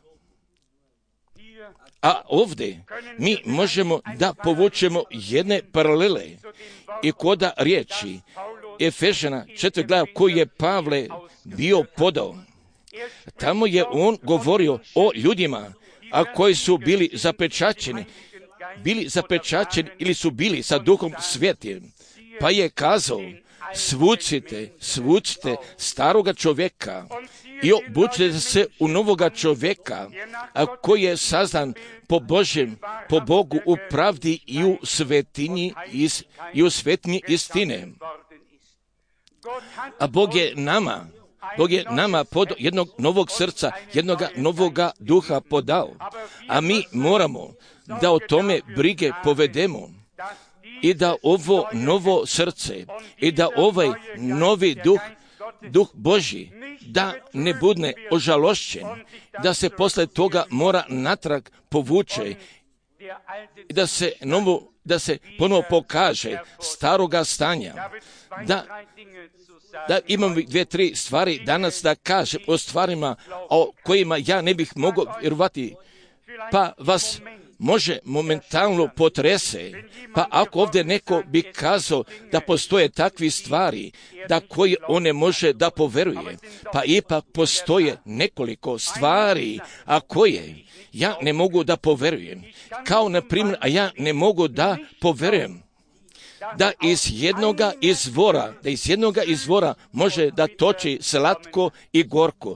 A ovdje mi možemo da povučemo jedne paralele i koda riječi Efežana četvrta glava koju je Pavle bio podao. Tamo je on govorio o ljudima, a koji su bili zapečaćeni, bili zapečaćeni ili su bili sa Duhom Svetim. Pa je kazao, svucite, svucite staroga čovjeka i obučite se u novoga čovjeka, a koji je sazdan po Božjem, po Bogu u pravdi i u svetinji is, i u svetinji istine. A Bog je nama, Bog je nama podao jednog novog srca, jednoga novoga duha podao. A mi moramo da o tome brige povedemo i da ovo novo srce i da ovaj novi duh, duh Božji, da ne bude ožalošćen, da se posle toga mora natrag povuče i da se novo, da se ponovo pokaže staroga stanja, da Da imam dvije, tri stvari danas da kažem o stvarima o kojima ja ne bih mogao vjerovati, pa vas može momentalno potrese. Pa ako ovdje neko bi kazao da postoje takvi stvari da koje on ne može da poveruje, pa ipak postoje nekoliko stvari, a koje ja ne mogu da poverujem. Kao na primjer, a ja ne mogu da poverujem da iz jednoga izvora, da iz jednoga izvora može da toči slatko i gorko.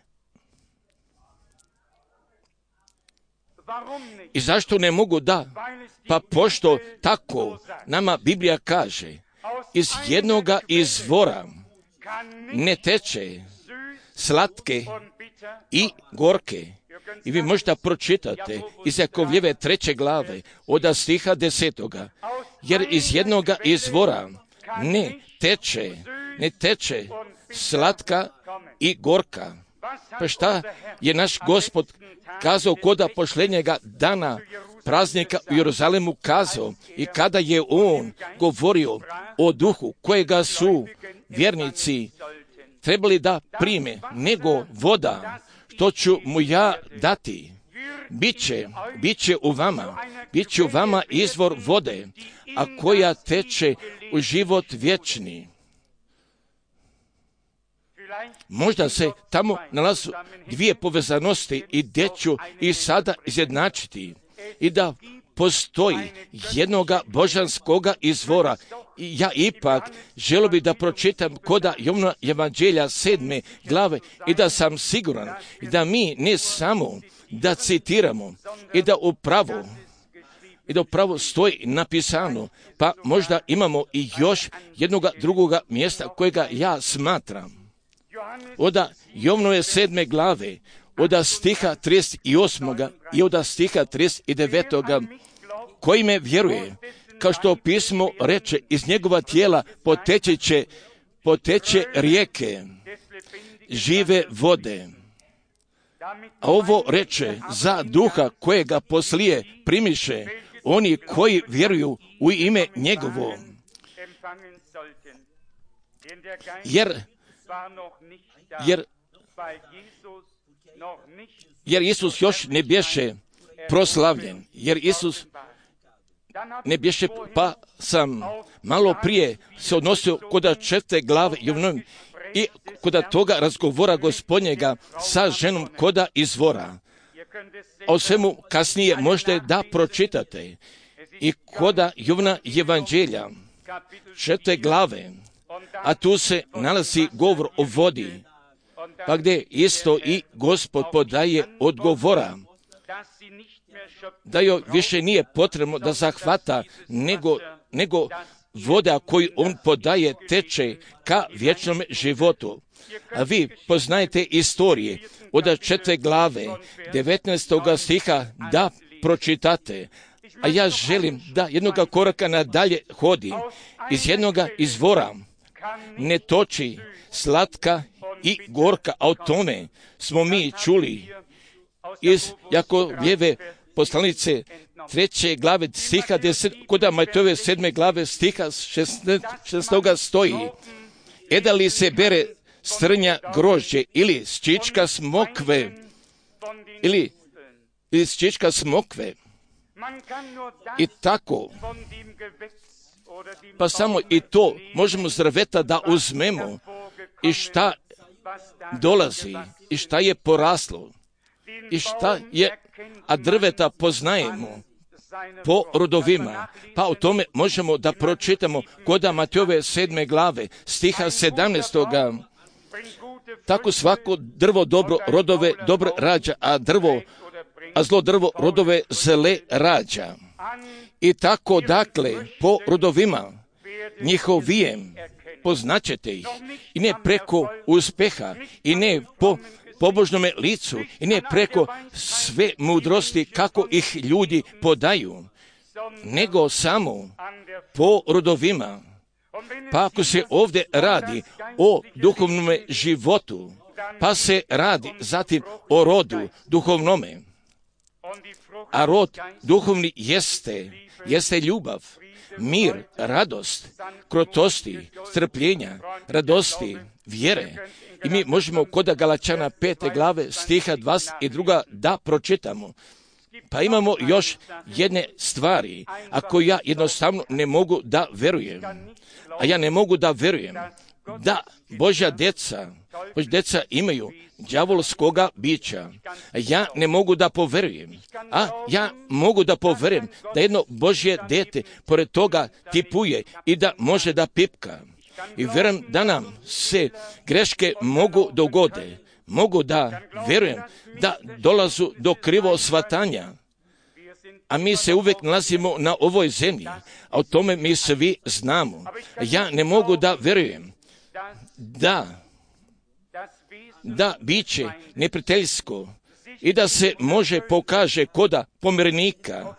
I zašto ne mogu da? Pa pošto tako nama Biblija kaže, iz jednoga izvora ne teče slatke i gorke. I vi možete pročitati iz Jakovljeve treće glave od stiha desetoga. Jer iz jednoga izvora ne teče, ne teče slatka i gorka. Pa šta je naš Gospod kazao koda pošljenjega dana praznika u Jeruzalemu kazao i kada je on govorio o duhu kojega su vjernici trebali da prime, nego voda, što ću mu ja dati. Biće, biće u vama, biće u vama izvor vode, a koja teče u život vječni. Možda se tamo nalazu dvije povezanosti i gdje ću i sada izjednačiti i da postoji jednoga božanskoga izvora. I ja ipak želio bi da pročitam koda Jovana Evanđelja sedme glave i da sam siguran i da mi ne samo da citiramo i da upravo i da upravo stoji napisano, pa možda imamo i još jednoga drugoga mjesta kojega ja smatram. Oda Jovnove sedme glave, oda stiha trideset osam i oda stiha trideset devet koji me vjeruje, kao što pismo reče, iz njegova tijela poteće će, poteće rijeke žive vode. A ovo reče za duha kojega poslije primiše oni koji vjeruju u ime njegovo. Jer, jer jer Isus još ne bješe proslavljen, jer Isus ne bješe, pa sam malo prije se odnosio koda četiri glave Jovnovim i koda toga razgovora Gospodnjega sa ženom koda izvora. A o svemu kasnije možete da pročitate i koda Jovna evanđelja, četiri glave, a tu se nalazi govor o vodi, pa gdje isto i Gospod podaje odgovora, da joj više nije potrebno da zahvata, nego, nego voda koju on podaje teče ka vječnom životu. A vi poznajete istorije od četiri glave, devetnaestog stiha da pročitate. A ja želim da jednoga koraka nadalje hodim. Iz jednoga izvora ne toči slatka i gorka, a o tome smo mi čuli iz Jakovljeve poslanice treće glave stiha deset, kod Matejove sedme glave stiha šestnaestoga stoji: E da li se bere strnja grožđe ili ščička smokve, ili, ili ščička smokve, i tako, pa samo i to možemo zrveta da uzmemo i šta dolazi i šta je poraslo i šta je, a drveta poznajemo po rodovima, pa o tome možemo da pročitamo kod Matejove sedme glave stiha sedamnaestoga. Tako svako drvo dobro rodove dobro rađa, a drvo a zlo drvo rodove zle rađa. I tako dakle po rodovima njihovijem poznaćete ih, i ne preko uspeha, i ne po pobožnome licu, i ne preko sve mudrosti kako ih ljudi podaju, nego samo po rodovima. Pa ako se ovdje radi o duhovnom životu, pa se radi zatim o rodu duhovnome, a rod duhovni jeste, jeste ljubav, mir, radost, krotosti, strpljenja, radosti, vjere. I mi možemo kod Galačana pete glave stiha dvadeset dva da pročitamo. Pa imamo još jedne stvari, ako ja jednostavno ne mogu da verujem, a ja ne mogu da verujem da Božja deca, Božja deca imaju đavolskoga bića. Ja ne mogu da poverujem, a ja mogu da poverujem da jedno Božje dete pored toga tipuje i da može da pipka. I vjerujem da nam se greške mogu dogode, mogu da verujem da dolazu do krivo shvatanja, a mi se uvijek nalazimo na ovoj zemlji, a o tome mi svi znamo. Ja ne mogu da verujem da, da biće neprijateljsko i da se može pokaže koda pomirenika.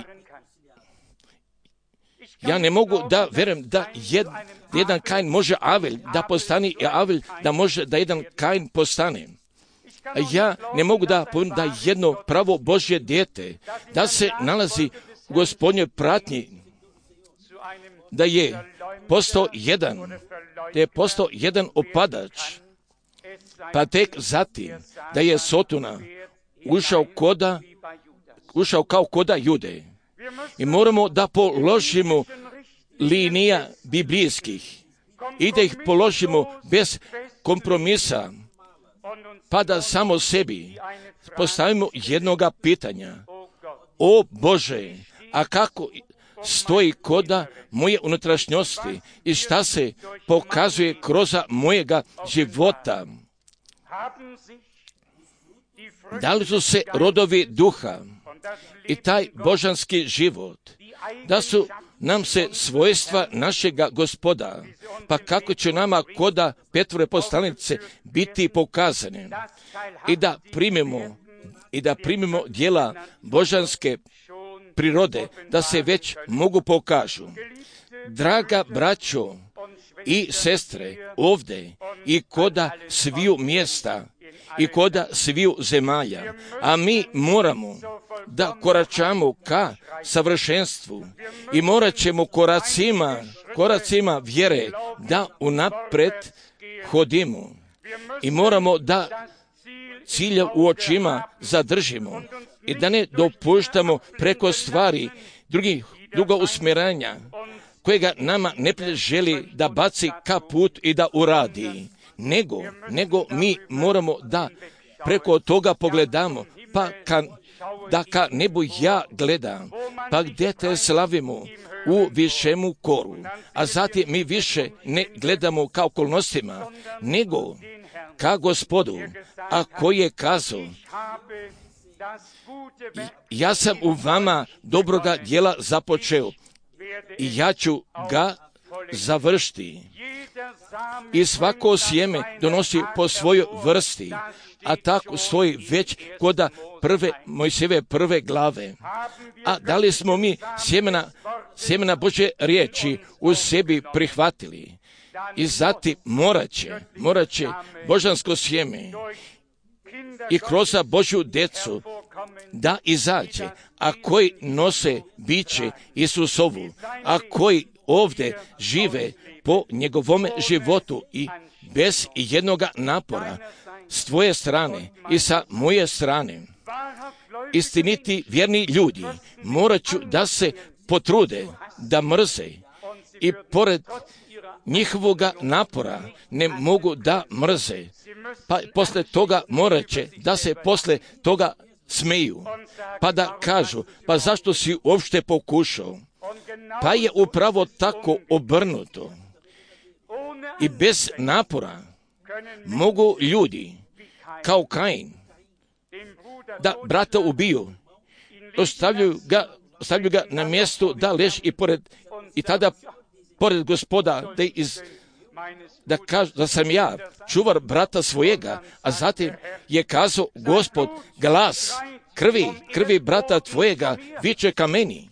Ja ne mogu da verujem da jed, jedan Kain može Avel da postane i Avel da može da jedan Kain postane. Ja ne mogu da povjerujem da jedno pravo Božje dijete da se nalazi u Gospodnjoj pratnji, da je postao jedan, da je postao jedan opadač, pa tek zatim da je Sotona ušao koda, ušao kao koda Jude. I moramo da položimo linija biblijskih i da ih položimo bez kompromisa, pa da samo sebi postavimo jednoga pitanja: O Bože, a kako stoji koda moje unutrašnjosti i šta se pokazuje kroz mojega života? Da li su se rodovi duha i taj božanski život, da su nam se svojstva našega Gospoda, pa kako će nama koda Petrove poslanice biti pokazane i da primimo i da primimo djela božanske prirode, da se već mogu pokažu. Draga braćo i sestre, ovdje i koda sviju mjesta i koda sviju zemalja, a mi moramo da koračamo ka savršenstvu i morat ćemo koracima, koracima vjere da unapred hodimo i moramo da cilja u očima zadržimo i da ne dopuštamo preko stvari drugih, druga usmjerenja kojega nama neprijatelj želi da baci ka put i da uradi, nego, nego mi moramo da preko toga pogledamo, pa ka, da ka nebu ja gledam, pa gdje te slavimo u višemu koru, a zatim mi više ne gledamo ka okolnostima, nego ka Gospodu, a koji je kazao, ja sam u vama dobroga djela započeo i ja ću ga završiti. I svako sjeme donosi po svojoj vrsti, a tako stoji već koda prve Mojsijeve prve glave. A da li smo mi sjemena, sjemena Božje riječi u sebi prihvatili? I zatim morat će, morat će božansko sjeme i kroz Božju djecu da izađe, a koji nose biće Isusovu, a koji ovdje žive po njegovome životu i bez jednoga napora s tvoje strane i sa moje strane. Istiniti vjerni ljudi morat ću da se potrude, da mrze i pored njihovoga napora ne mogu da mrze, pa posle toga morat će da se posle toga smeju, pa da kažu, pa zašto si uopšte pokušao? Pa je upravo tako obrnuto. I bez napora mogu ljudi kao Kain da brata ubiju, ostavljaju ga, ostavljaju ga na mjestu da leži i pored, i tada pored Gospoda da, iz, da kažu da sam ja čuvar brata svojega, a zatim je kazao Gospod, glas krvi, krvi brata tvojega viče ka meni.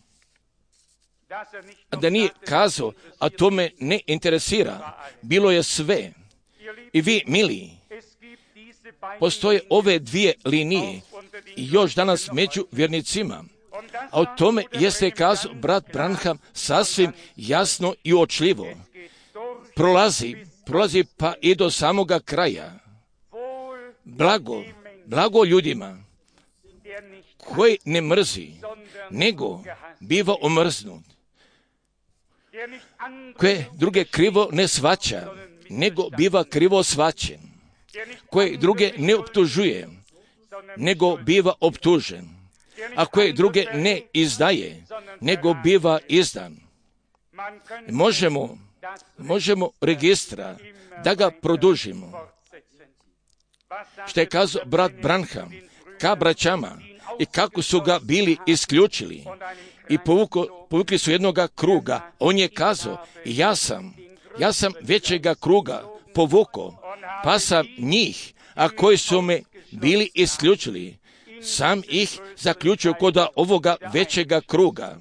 A da nije kazao, a to me ne interesira, bilo je sve. I vi, mili, postoje ove dvije linije i još danas među vjernicima. A o tome jeste kazao brat Branham sasvim jasno i uočljivo. Prolazi, prolazi pa i do samoga kraja. Blago, blago ljudima koji ne mrzi, nego biva omrznut, koje druge krivo ne svaća, nego biva krivo svaćen, koje druge ne optužuje, nego biva optužen, a koje druge ne izdaje, nego biva izdan. Možemo, možemo registra da ga produžimo. Što je kazao brat Branham ka braćama i kako su ga bili isključili i povuko, povukli su jednoga kruga. On je kazao, ja sam, ja sam većega kruga povukao, pa sam njih, a koji su me bili isključili, sam ih zaključio kod ovoga većega kruga.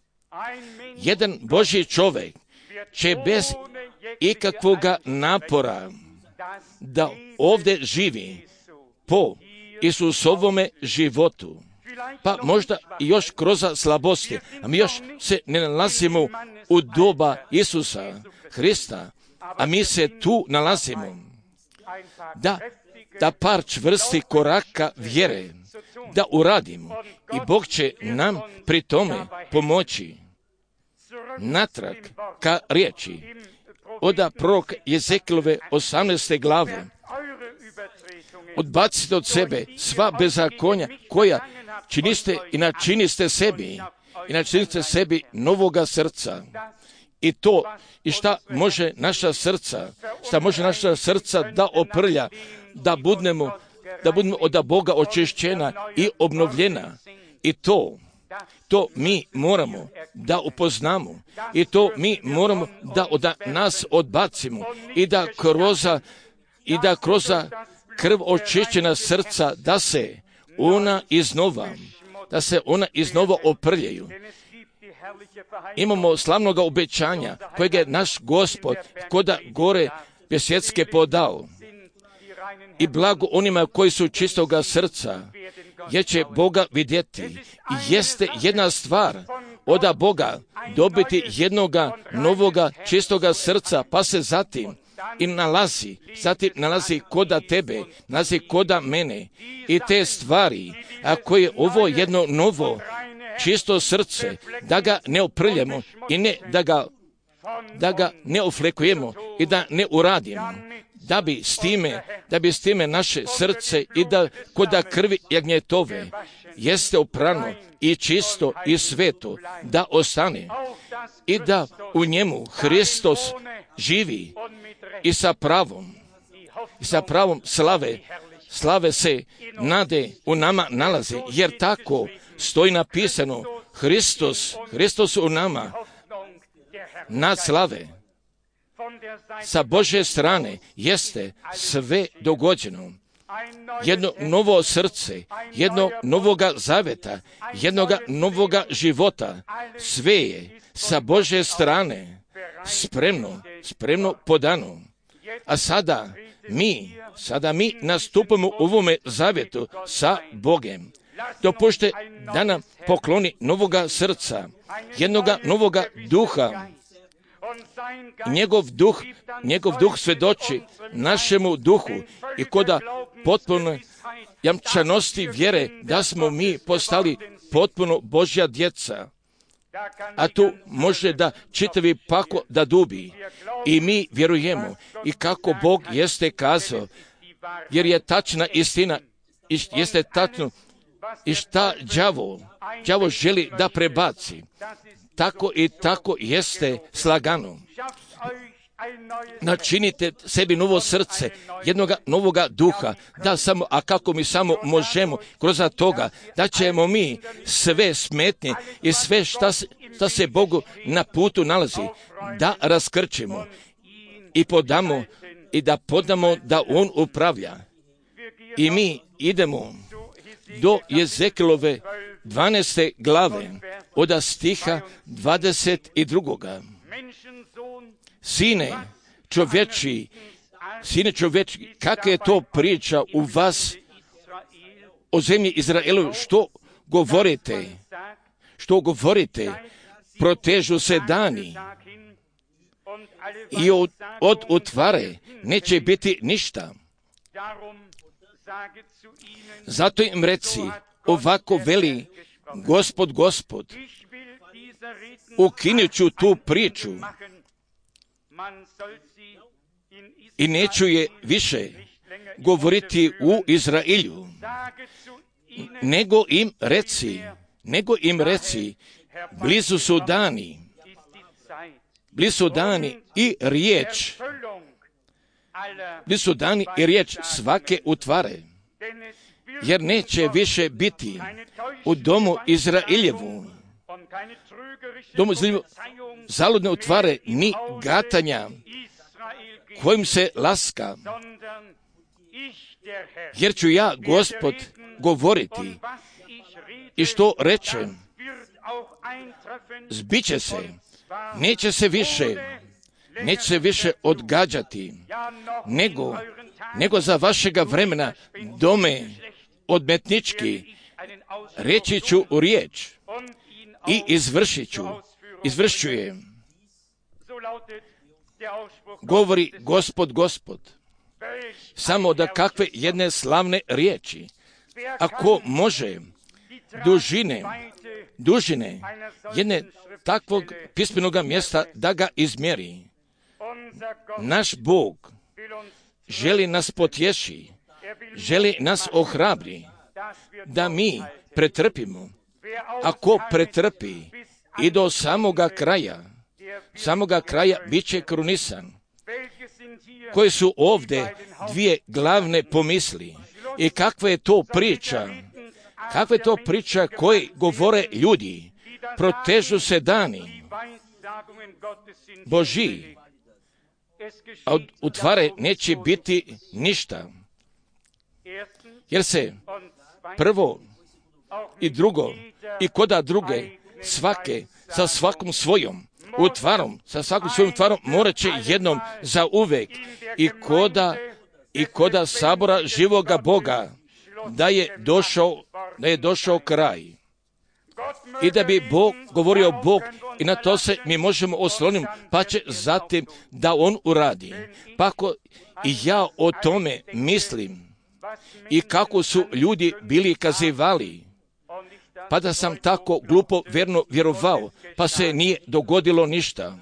Jedan Božji čovjek će bez ikakvoga napora da ovdje živi po Isusovome životu. Pa možda i još kroz slabosti, a mi još se ne nalazimo u doba Isusa Hrista, a mi se tu nalazimo. Da, da par čvrsti koraka vjere da uradimo i Bog će nam pri tome pomoći. Natrag ka riječi oda prorok Jezekilove osamnaeste glave. Odbacite od sebe sva bezakonja koja činiste i načiniste sebi i načiniste sebi novoga srca. I to, i šta može naša srca, šta može naša srca da oprlja, da budemo, da budemo od Boga očišćena i obnovljena. I to, to mi moramo da upoznamo i to mi moramo da od nas odbacimo i da kroz, i da kroz krv očišćena srca da se ona iznova, da se ona iznova oprljaju. Imamo slavnog obećanja kojeg je naš Gospod koda gore svjetske podao. I blago onima koji su čistoga srca, jer će Boga vidjeti. I jeste jedna stvar od Boga dobiti jednoga novoga čistoga srca, pa se zatim i nalazi, zatim nalazi koda tebe, nalazi koda mene i te stvari, ako je ovo jedno novo, čisto srce, da ga ne oprljamo i ne da ga, da ga ne oflekujemo i da ne uradimo, da bi s time, da bi s time naše srce i da koda krvi jagnjetove jeste oprano i čisto i sveto, da ostane i da u njemu Hristos živi i sa pravom, i sa pravom slave, slave se nade u nama nalazi, jer tako stoji napisano, Hristos, Hristos u nama, nad slave. Sa Božje strane jeste sve dogođeno. Jedno novo srce, jedno novoga zaveta, jednoga novoga života, sve je sa Božje strane spremno, spremno podano. A sada mi, sada mi nastupamo u ovome zavjetu sa Bogem. Dopušte da nam pokloni novoga srca, jednoga novoga duha. Njegov duh, njegov duh svedoči našemu duhu i koda potpuno jamčanosti vjere da smo mi postali potpuno Božja djeca. A tu može da čitavi pako da dubi i mi vjerujemo i kako Bog jeste kazao, jer je tačna istina, jeste tačno i šta đavo, đavo želi da prebaci. Tako i tako jeste slagano. Načinite sebi novo srce, jednoga novoga duha, da samo, a kako mi samo možemo kroz toga, da ćemo mi sve smetnje i sve šta se, šta se Bogu na putu nalazi, da raskrčimo i podamo i da podamo da On upravlja. I mi idemo do Jezekilove dvanaeste glave, od stiha dvadeset drugoga. Sine čovječi, sine čovječi, kakva je to priča u vas o zemlji Izraelu, što govorite, što govorite, protežu se dani i od, od utvare neće biti ništa. Zato im reci, ovako veli Gospod, Gospod, ukinut ću tu priču i neću je više govoriti u Izraelju, nego im reci, nego im reci, blizu su dani, blizu su dani i riječ, blizu su dani i riječ svake utvare, jer neće više biti u domu Izraeljevu, domu Izraeljevu, zaludne utvare ni gatanja kojim se laska, jer ću ja, Gospod, govoriti i što rečem, zbiće se, neće se više, neće se više odgađati, nego, nego za vašega vremena dome odmetnički reći ću u riječ i izvršit ću, izvršćujem. Govori Gospod, Gospod, samo da kakve jedne slavne riječi, ako može dužine, dužine jedne takvog pismenoga mjesta da ga izmjeri. Naš Bog želi nas potješi, želi nas ohrabri, da mi pretrpimo. Ako pretrpi i do samoga kraja, samoga kraja bit će krunisan. Koje su ovdje dvije glavne pomisli i kakva je to priča, kakva je to priča koje govore ljudi, protežu se dani Božji, a od utvare neće biti ništa, jer se prvo i drugo i koda druge svake sa svakom svojom utvarom, sa svakom svojom utvarom morat će jednom za uvek i koda i koda sabora živoga Boga da je došao, da je došao kraj. I da bi Bog, govorio Bog, I na to se mi možemo osloniti, pa će zatim da on uradi. Pa ako i ja o tome mislim i kako su ljudi bili kazivali, pa da sam tako glupo verno vjerovao, pa se nije dogodilo ništa.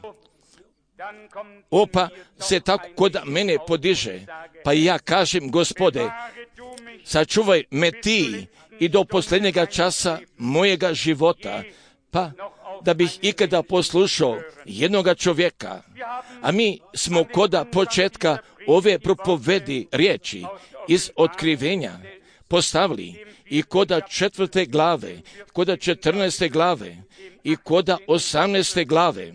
Opa se tako kod mene podiže, pa i ja kažem, Gospode, sačuvaj me ti i do posljednjega časa mojega života, pa da bih ikada poslušao jednoga čovjeka. A mi smo koda početka ove propovedi riječi iz otkrivenja postavili i koda četvrte glave, koda četrnaeste glave i koda osamnaeste glave.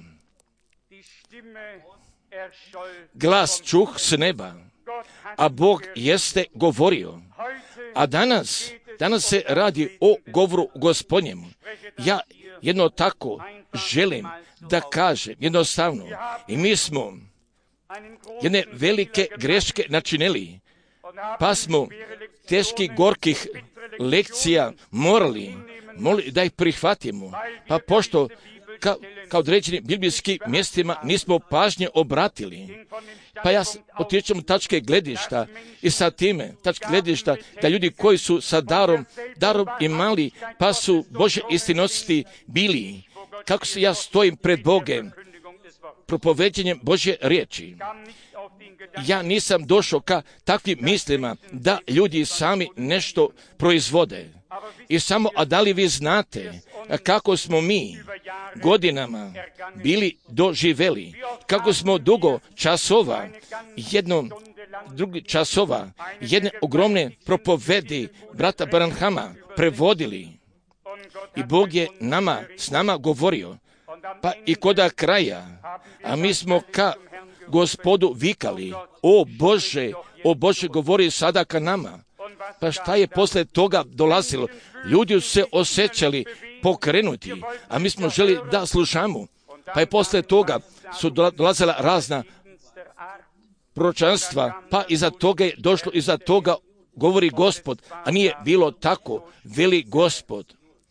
Glas čuh s neba, a Bog jeste govorio. A danas, danas se radi o govoru Gospodnjemu. Ja jedno tako želim da kažem, jednostavno. I mi smo jedne velike greške načinili, pa smo teških, gorkih lekcija morali, morali da ih prihvatimo. Pa pošto ka, kao određenim biblijskim mjestima nismo pažnje obratili, pa ja potječem tačke gledišta i sa time, tačke gledišta, da ljudi koji su sa darom, darom imali, pa su Božje istinosti bili, kako se ja stojim pred Bogem, propoveđenjem Božje riječi. Ja nisam došao ka takvim mislima da ljudi sami nešto proizvode. I samo, a da li vi znate kako smo mi godinama bili doživeli, kako smo dugo časova, jedno drugi časova, jedne ogromne propovedi brata Branhama prevodili. I Bog je nama, s nama govorio, pa i koda kraja, a mi smo ka Gospodu vikali, o Bože, o Bože, govori sada ka nama. Pa šta je posle toga dolazilo? Ljudi su se osjećali pokrenuti, a mi smo želi da slušamo. Pa je posle toga su dolazila razna proročanstva, pa iza toga je došlo, iza toga govori Gospod, a nije bilo tako, veli Gospod.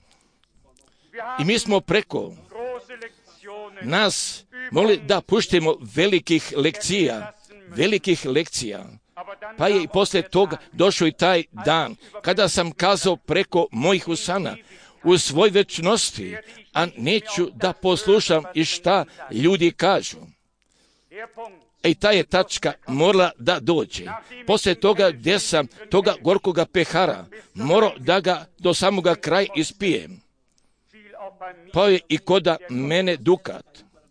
I mi smo preko nas mogli da puštimo velikih lekcija, velikih lekcija. Pa je i poslije toga došao i taj dan, kada sam kazao preko mojih usana, u svoj večnosti, a neću da poslušam i šta ljudi kažu. I ta je tačka morala da dođe. Poslije toga gdje sam toga gorkoga pehara morao da ga do samoga kraja ispijem. Pa je i koda mene dukat.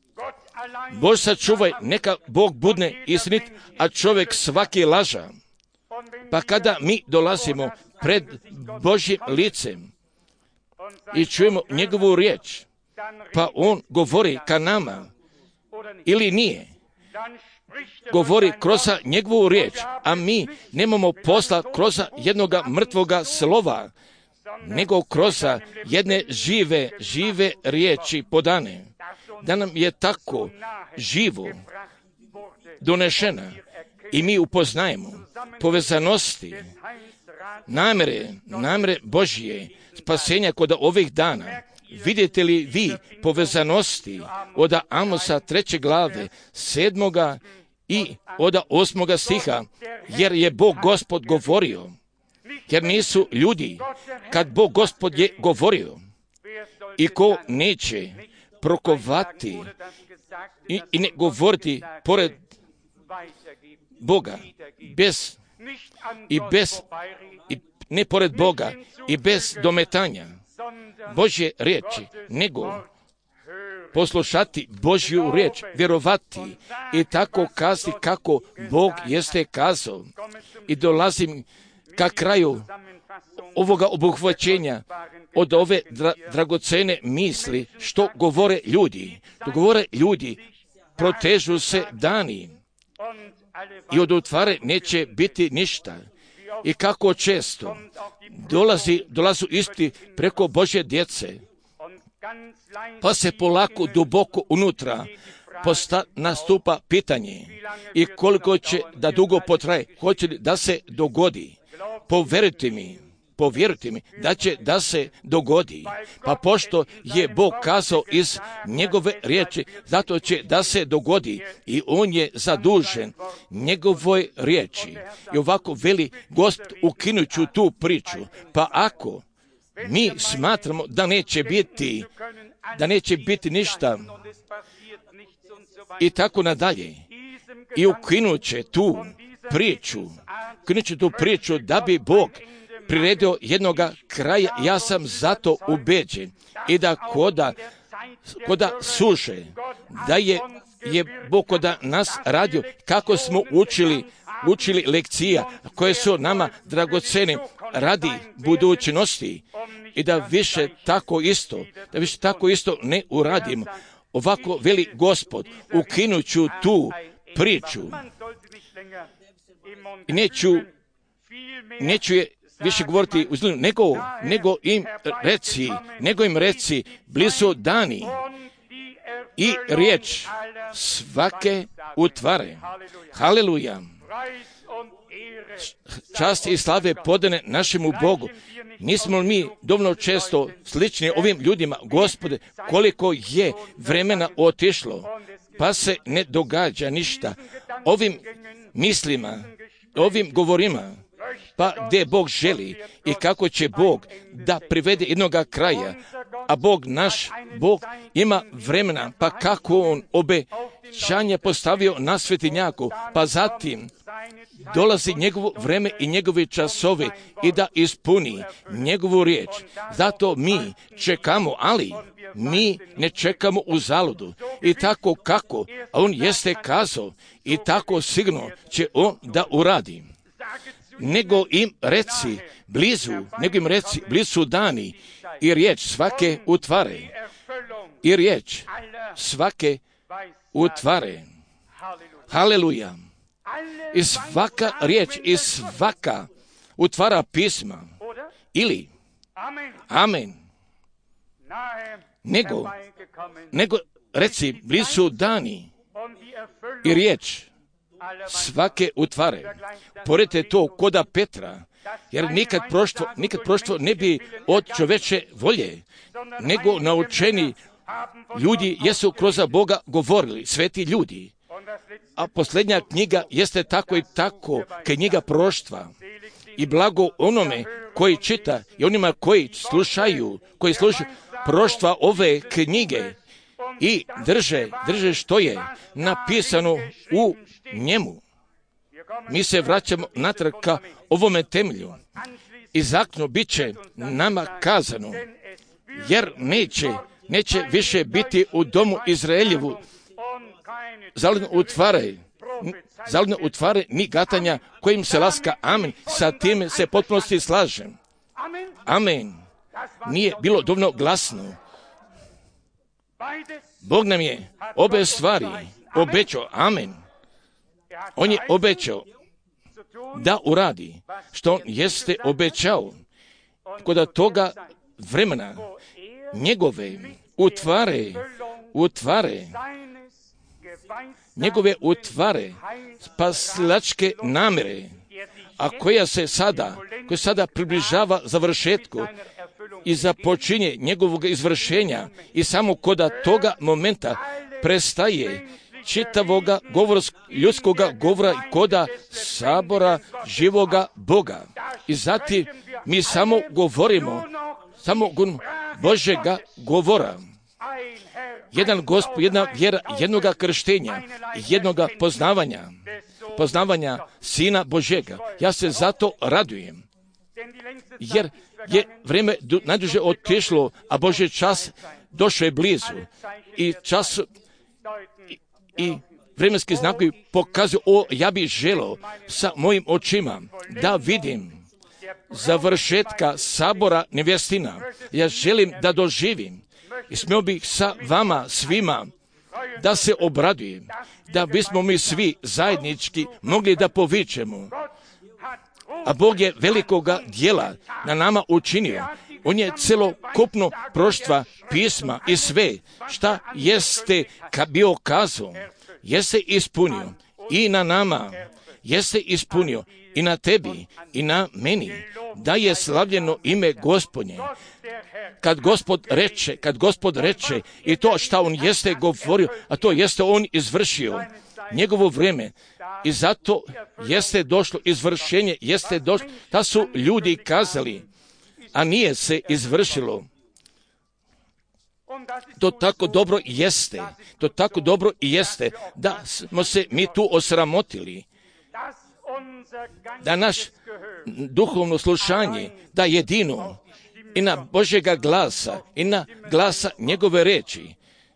Bož sačuvaj, neka Bog budne istinit, a čovjek svaki laža. Pa kada mi dolazimo pred Božjim licem i čujemo njegovu riječ, pa on govori ka nama ili nije, govori kroz njegovu riječ, a mi nemamo posla kroz jednoga mrtvoga slova, nego kroz jedne žive, žive riječi podane. Da nam je tako živo donešena i mi upoznajemo povezanosti, namere, namere Božje spasenja kod ovih dana. Vidite li vi povezanosti od Amosa treće glave, sedmoga i od osmoga stiha, jer je Bog Gospod govorio, jer nisu ljudi, kad Bog Gospod je govorio, i ko neće prokovati i, i ne govoriti pored Boga, bez i bez i ne pored Boga i bez dometanja Božje riječi, nego poslušati Božju riječ, vjerovati i tako kazati kako Bog jeste kazao. I dolazim ka kraju ovoga obuhvaćenja od ove dra, dragocene misli što govore ljudi. To govore ljudi, protežu se dani i od utvare neće biti ništa. I kako često dolazi, dolazu isti preko Božje djece, pa se polako duboko unutra posta, nastupa pitanje i koliko će da dugo potraje, hoće li da se dogodi. Poverite mi, povjerujte mi, da će da se dogodi. Pa pošto je Bog kazao iz njegove riječi, zato će da se dogodi i on je zadužen njegovoj riječi. I ovako veli Gospod, ukinut ću tu priču. Pa ako mi smatramo da neće biti, da neće biti ništa i tako nadalje, i ukinut će tu priču, ukinut će tu priču da bi Bog priredio jednoga kraja, ja sam zato ubeđen i da koda, koda suše, da je, je Bog koda nas radio, kako smo učili, učili lekcija koje su nama dragocene radi budućnosti i da više tako isto, da više tako isto ne uradimo. Ovako veli Gospod, ukinut ću tu priču i neću, neću je više govoriti u zlinu, nego, nego im reci, nego im reci, blizu dani i riječ svake utvare. Haleluja. Čast i slave podane našemu Bogu. Nismo li mi dovoljno često slični ovim ljudima, Gospode, koliko je vremena otišlo, pa se ne događa ništa. Ovim mislima, ovim govorima, pa gdje Bog želi i kako će Bog da privede jednoga kraja, a Bog naš, Bog ima vremena, pa kako on obećanje postavio na svetinjaku, pa zatim dolazi njegovo vreme i njegovi časovi i da ispuni njegovu riječ. Zato mi čekamo, ali mi ne čekamo u zaludu. I tako kako, a on jeste kazao i tako sigurno će on da uradi. Nego im reci blizu, nego im reci blizu dani i riječ svake utvare. I riječ svake utvare. Haleluja. I svaka riječ i svaka utvara pisma. Ili, amen. Nego, nego reci blizu dani i riječ svake utvare. Poredite to koda Petra, jer nikad proštvo, nikad proštvo ne bi od čoveče volje, nego naučeni ljudi jesu kroz Boga govorili, sveti ljudi. A posljednja knjiga jeste tako i tako, knjiga proštva. I blago onome koji čita i onima koji slušaju, koji slušaju proštva ove knjige i drže, drže što je napisano u njemu. Mi se vraćamo natrag ka ovome temelju. I zakno bit će nama kazano, jer neće, neće više biti u domu Izraeljevu zaledno utvare, zaledno utvare ni gatanja kojim se laska. Amen. Sa tim se potpunosti slažem. Amen. Nije bilo dovoljno glasno. Bog nam je obe stvari obećao. Amen. On je obećao da uradi što on jeste obećao. Kod toga vremena njegove utvare, utvare, njegove utvare, spasilačke namere, a koja se sada, koja sada približava završetku i započinje njegovog izvršenja i samo koda toga momenta prestaje čitavoga govora, ljudskoga govora i koda sabora živoga Boga. I zatim mi samo govorimo, samo govorimo Božega govora. Jedan Gospod, jedna vjera, jednoga krštenja, jednoga poznavanja, poznavanja Sina Božega. Ja se zato radujem, jer je vrijeme najduže otišlo, a Božji čas došao je blizu. I čas i, i vremenski znakovi pokazuju, o, ja bih želio sa mojim očima da vidim završetka sabora nevjestina. Ja želim da doživim i smio bih sa vama svima da se obradujem, da bismo mi svi zajednički mogli da povičemo. A Bog je velikoga djela na nama učinio. On je celokupno proštva pisma i sve šta jeste ka bio kazao, jeste ispunio i na nama jeste ispunio i na tebi i na meni, da je slavljeno ime Gospodnje. Kad Gospod reče, kad Gospod reče i to šta on jeste govorio, a to jeste on izvršio njegovo vrijeme. I zato jeste došlo izvršenje, jeste došlo, da su ljudi kazali, a nije se izvršilo. To tako dobro jeste, to tako dobro i jeste, da smo se mi tu osramotili, da naš duhovno slušanje, da jedino i na Božjega glasa i na glasa njegove reči,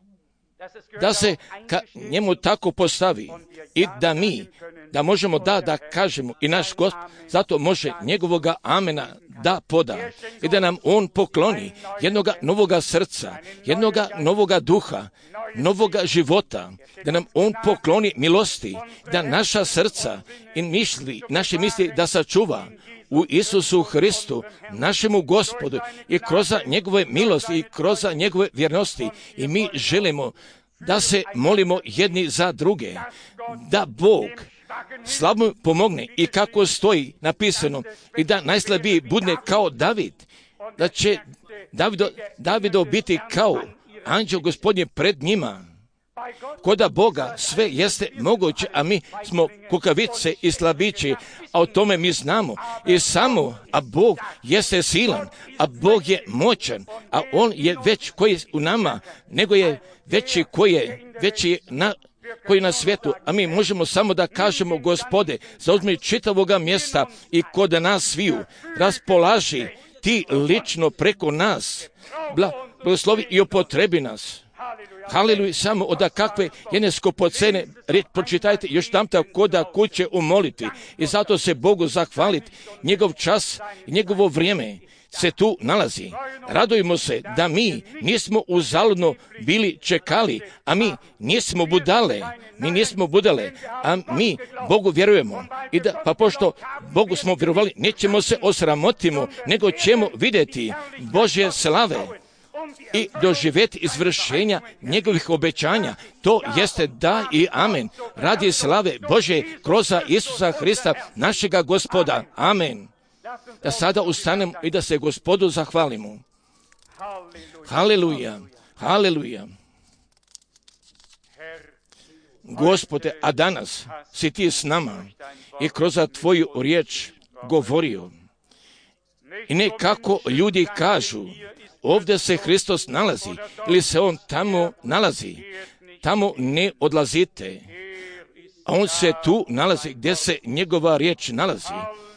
da se ka njemu tako postavi i da mi, da možemo da, da kažemo i naš Gospod, zato može njegovoga amena da poda i da nam on pokloni jednoga novoga srca, jednoga novoga duha, novoga života, da nam on pokloni milosti, da naša srca i misli, naše misli da sačuva u Isusu Hristu, našemu Gospodu i kroz njegove milosti i kroz njegove vjernosti. I mi želimo da se molimo jedni za druge, da Bog slabom pomogne i kako stoji napisano i da najslabiji budne kao David, da će Davido, Davido biti kao anđeo Gospodnje pred njima. Koda Boga sve jeste moguće, a mi smo kukavice i slabići, a o tome mi znamo. I samo, a Bog jeste silan, a Bog je moćan, a On je već koji je u nama, nego je veći koji je, veći na, koji na svijetu, a mi možemo samo da kažemo, Gospode, zauzmi čitavoga mjesta i kod nas sviju, raspolaži ti lično preko nas, blagoslovi i upotrebi nas. Haleluja, samo od kakve jedne skupocene, pročitajte još tam tako da kuće umoliti i zato se Bogu zahvaliti. Njegov čas i njegovo vrijeme se tu nalazi. Radujemo se da mi nismo uzaludno bili čekali, a mi nismo budale, mi nismo budale, a mi Bogu vjerujemo. I da, pa pošto Bogu smo vjerovali, nećemo se osramotimo, nego ćemo vidjeti Božje slave i doživjeti izvršenja njegovih obećanja. To jeste da i amen. Radi slave Bože kroz Isusa Hrista, našega Gospoda. Amen. Da sada ustanemo i da se Gospodu zahvalimo. Haleluja, haleluja. Gospode, a danas si ti s nama i kroz tvoju riječ govorio. I ne kako ljudi kažu, ovdje se Hristos nalazi ili se on tamo nalazi. Tamo ne odlazite. A on se tu nalazi gdje se njegova riječ nalazi.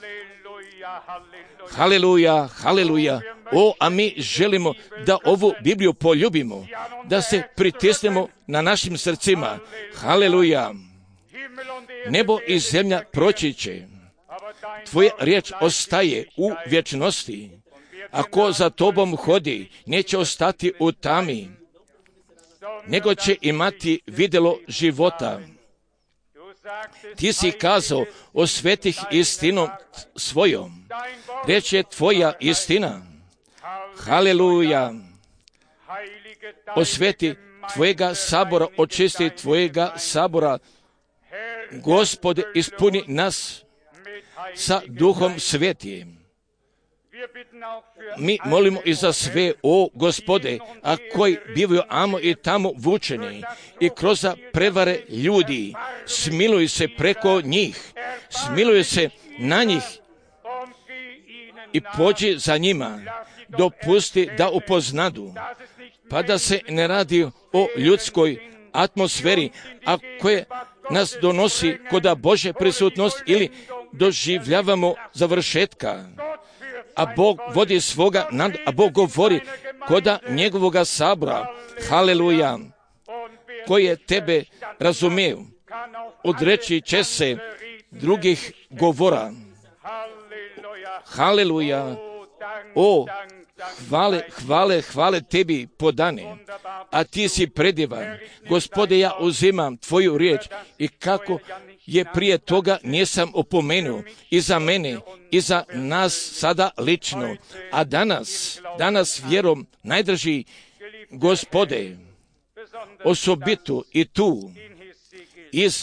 Haleluja, haleluja. O, a mi želimo da ovu Bibliju poljubimo, da se pritisnemo na našim srcima. Haleluja. Nebo i zemlja proći će. Tvoja riječ ostaje u vječnosti. Ako za tobom hodi, neće ostati u tami, nego će imati vidjelo života. Ti si kazao o svetih istinom svojom. Riječ je tvoja istina. Haleluja. Osveti tvojega sabora, očisti tvojega sabora. Gospode, ispuni nas sa Duhom Svetim. Mi molimo i za sve, o Gospode, a koji bivaju amo i tamo vučeni i kroz prevare ljudi, smiluj se preko njih, smiluj se na njih i pođi za njima, dopusti da upoznadu, pa da se ne radi o ljudskoj atmosferi, a koje nas donosi kod Božje prisutnost ili doživljavamo završetka. A Bog vodi svoga, a Bog govori koda njegovoga sabora, haleluja, koje tebe razumiju, odreći će se drugih govora. Haleluja, o, hvale, hvale, hvale tebi podane, a ti si predivan. Gospode, ja uzimam tvoju riječ i kako je prije toga nisam opomenuo i za mene i za nas sada lično, a danas, danas vjerom najdrži Gospode, osobitu i tu iz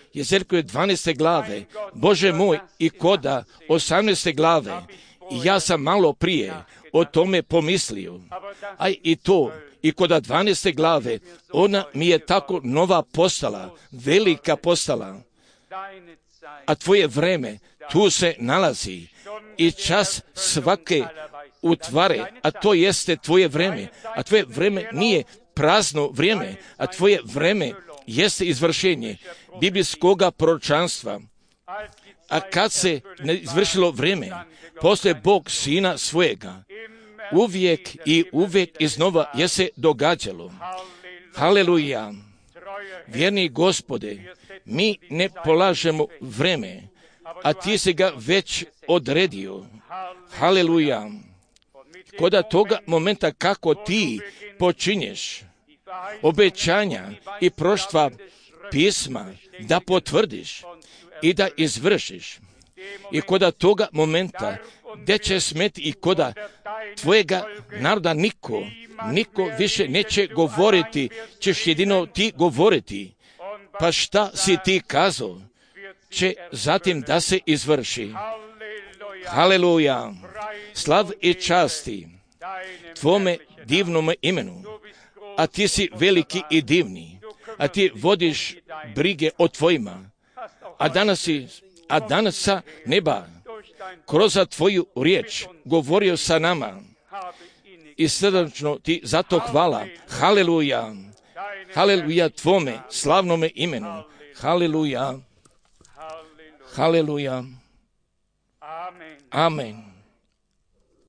Jezeljkove dvanaeste glave, Bože moj, i koda osamnaeste glave, i ja sam malo prije o tome pomislio, a i to, i koda dvanaeste glave, ona mi je tako nova postala, velika postala, a tvoje vreme tu se nalazi i čas svake utvare, a to jeste tvoje vreme, a tvoje vreme nije prazno vrijeme, a tvoje vreme jeste izvršenje biblijskoga proročanstva. A kad se ne izvršilo vrijeme, poslije Bog sina svojega, uvijek i uvijek iznova je se događalo. Haleluja! Vjerni Gospode, mi ne polažemo vreme, a ti si ga već odredio. Haleluja! Koda toga momenta kako ti počinješ obećanja i proštva pisma da potvrdiš i da izvršiš, i koda toga momenta gdje će smeti i koda tvojega naroda niko, niko više neće govoriti, ćeš jedino ti govoriti, pa šta si ti kazao, će zatim da se izvrši. Haleluja! Slav i časti tvome divnome imenu, a ti si veliki i divni, a ti vodiš brige o tvojima, a danas si, a danas sa neba, kroz tvoju riječ govorio sa nama i srdačno ti zato hvala. Haleluja! Haleluja tvome slavnome imenu. Haleluja! Haleluja! Amen.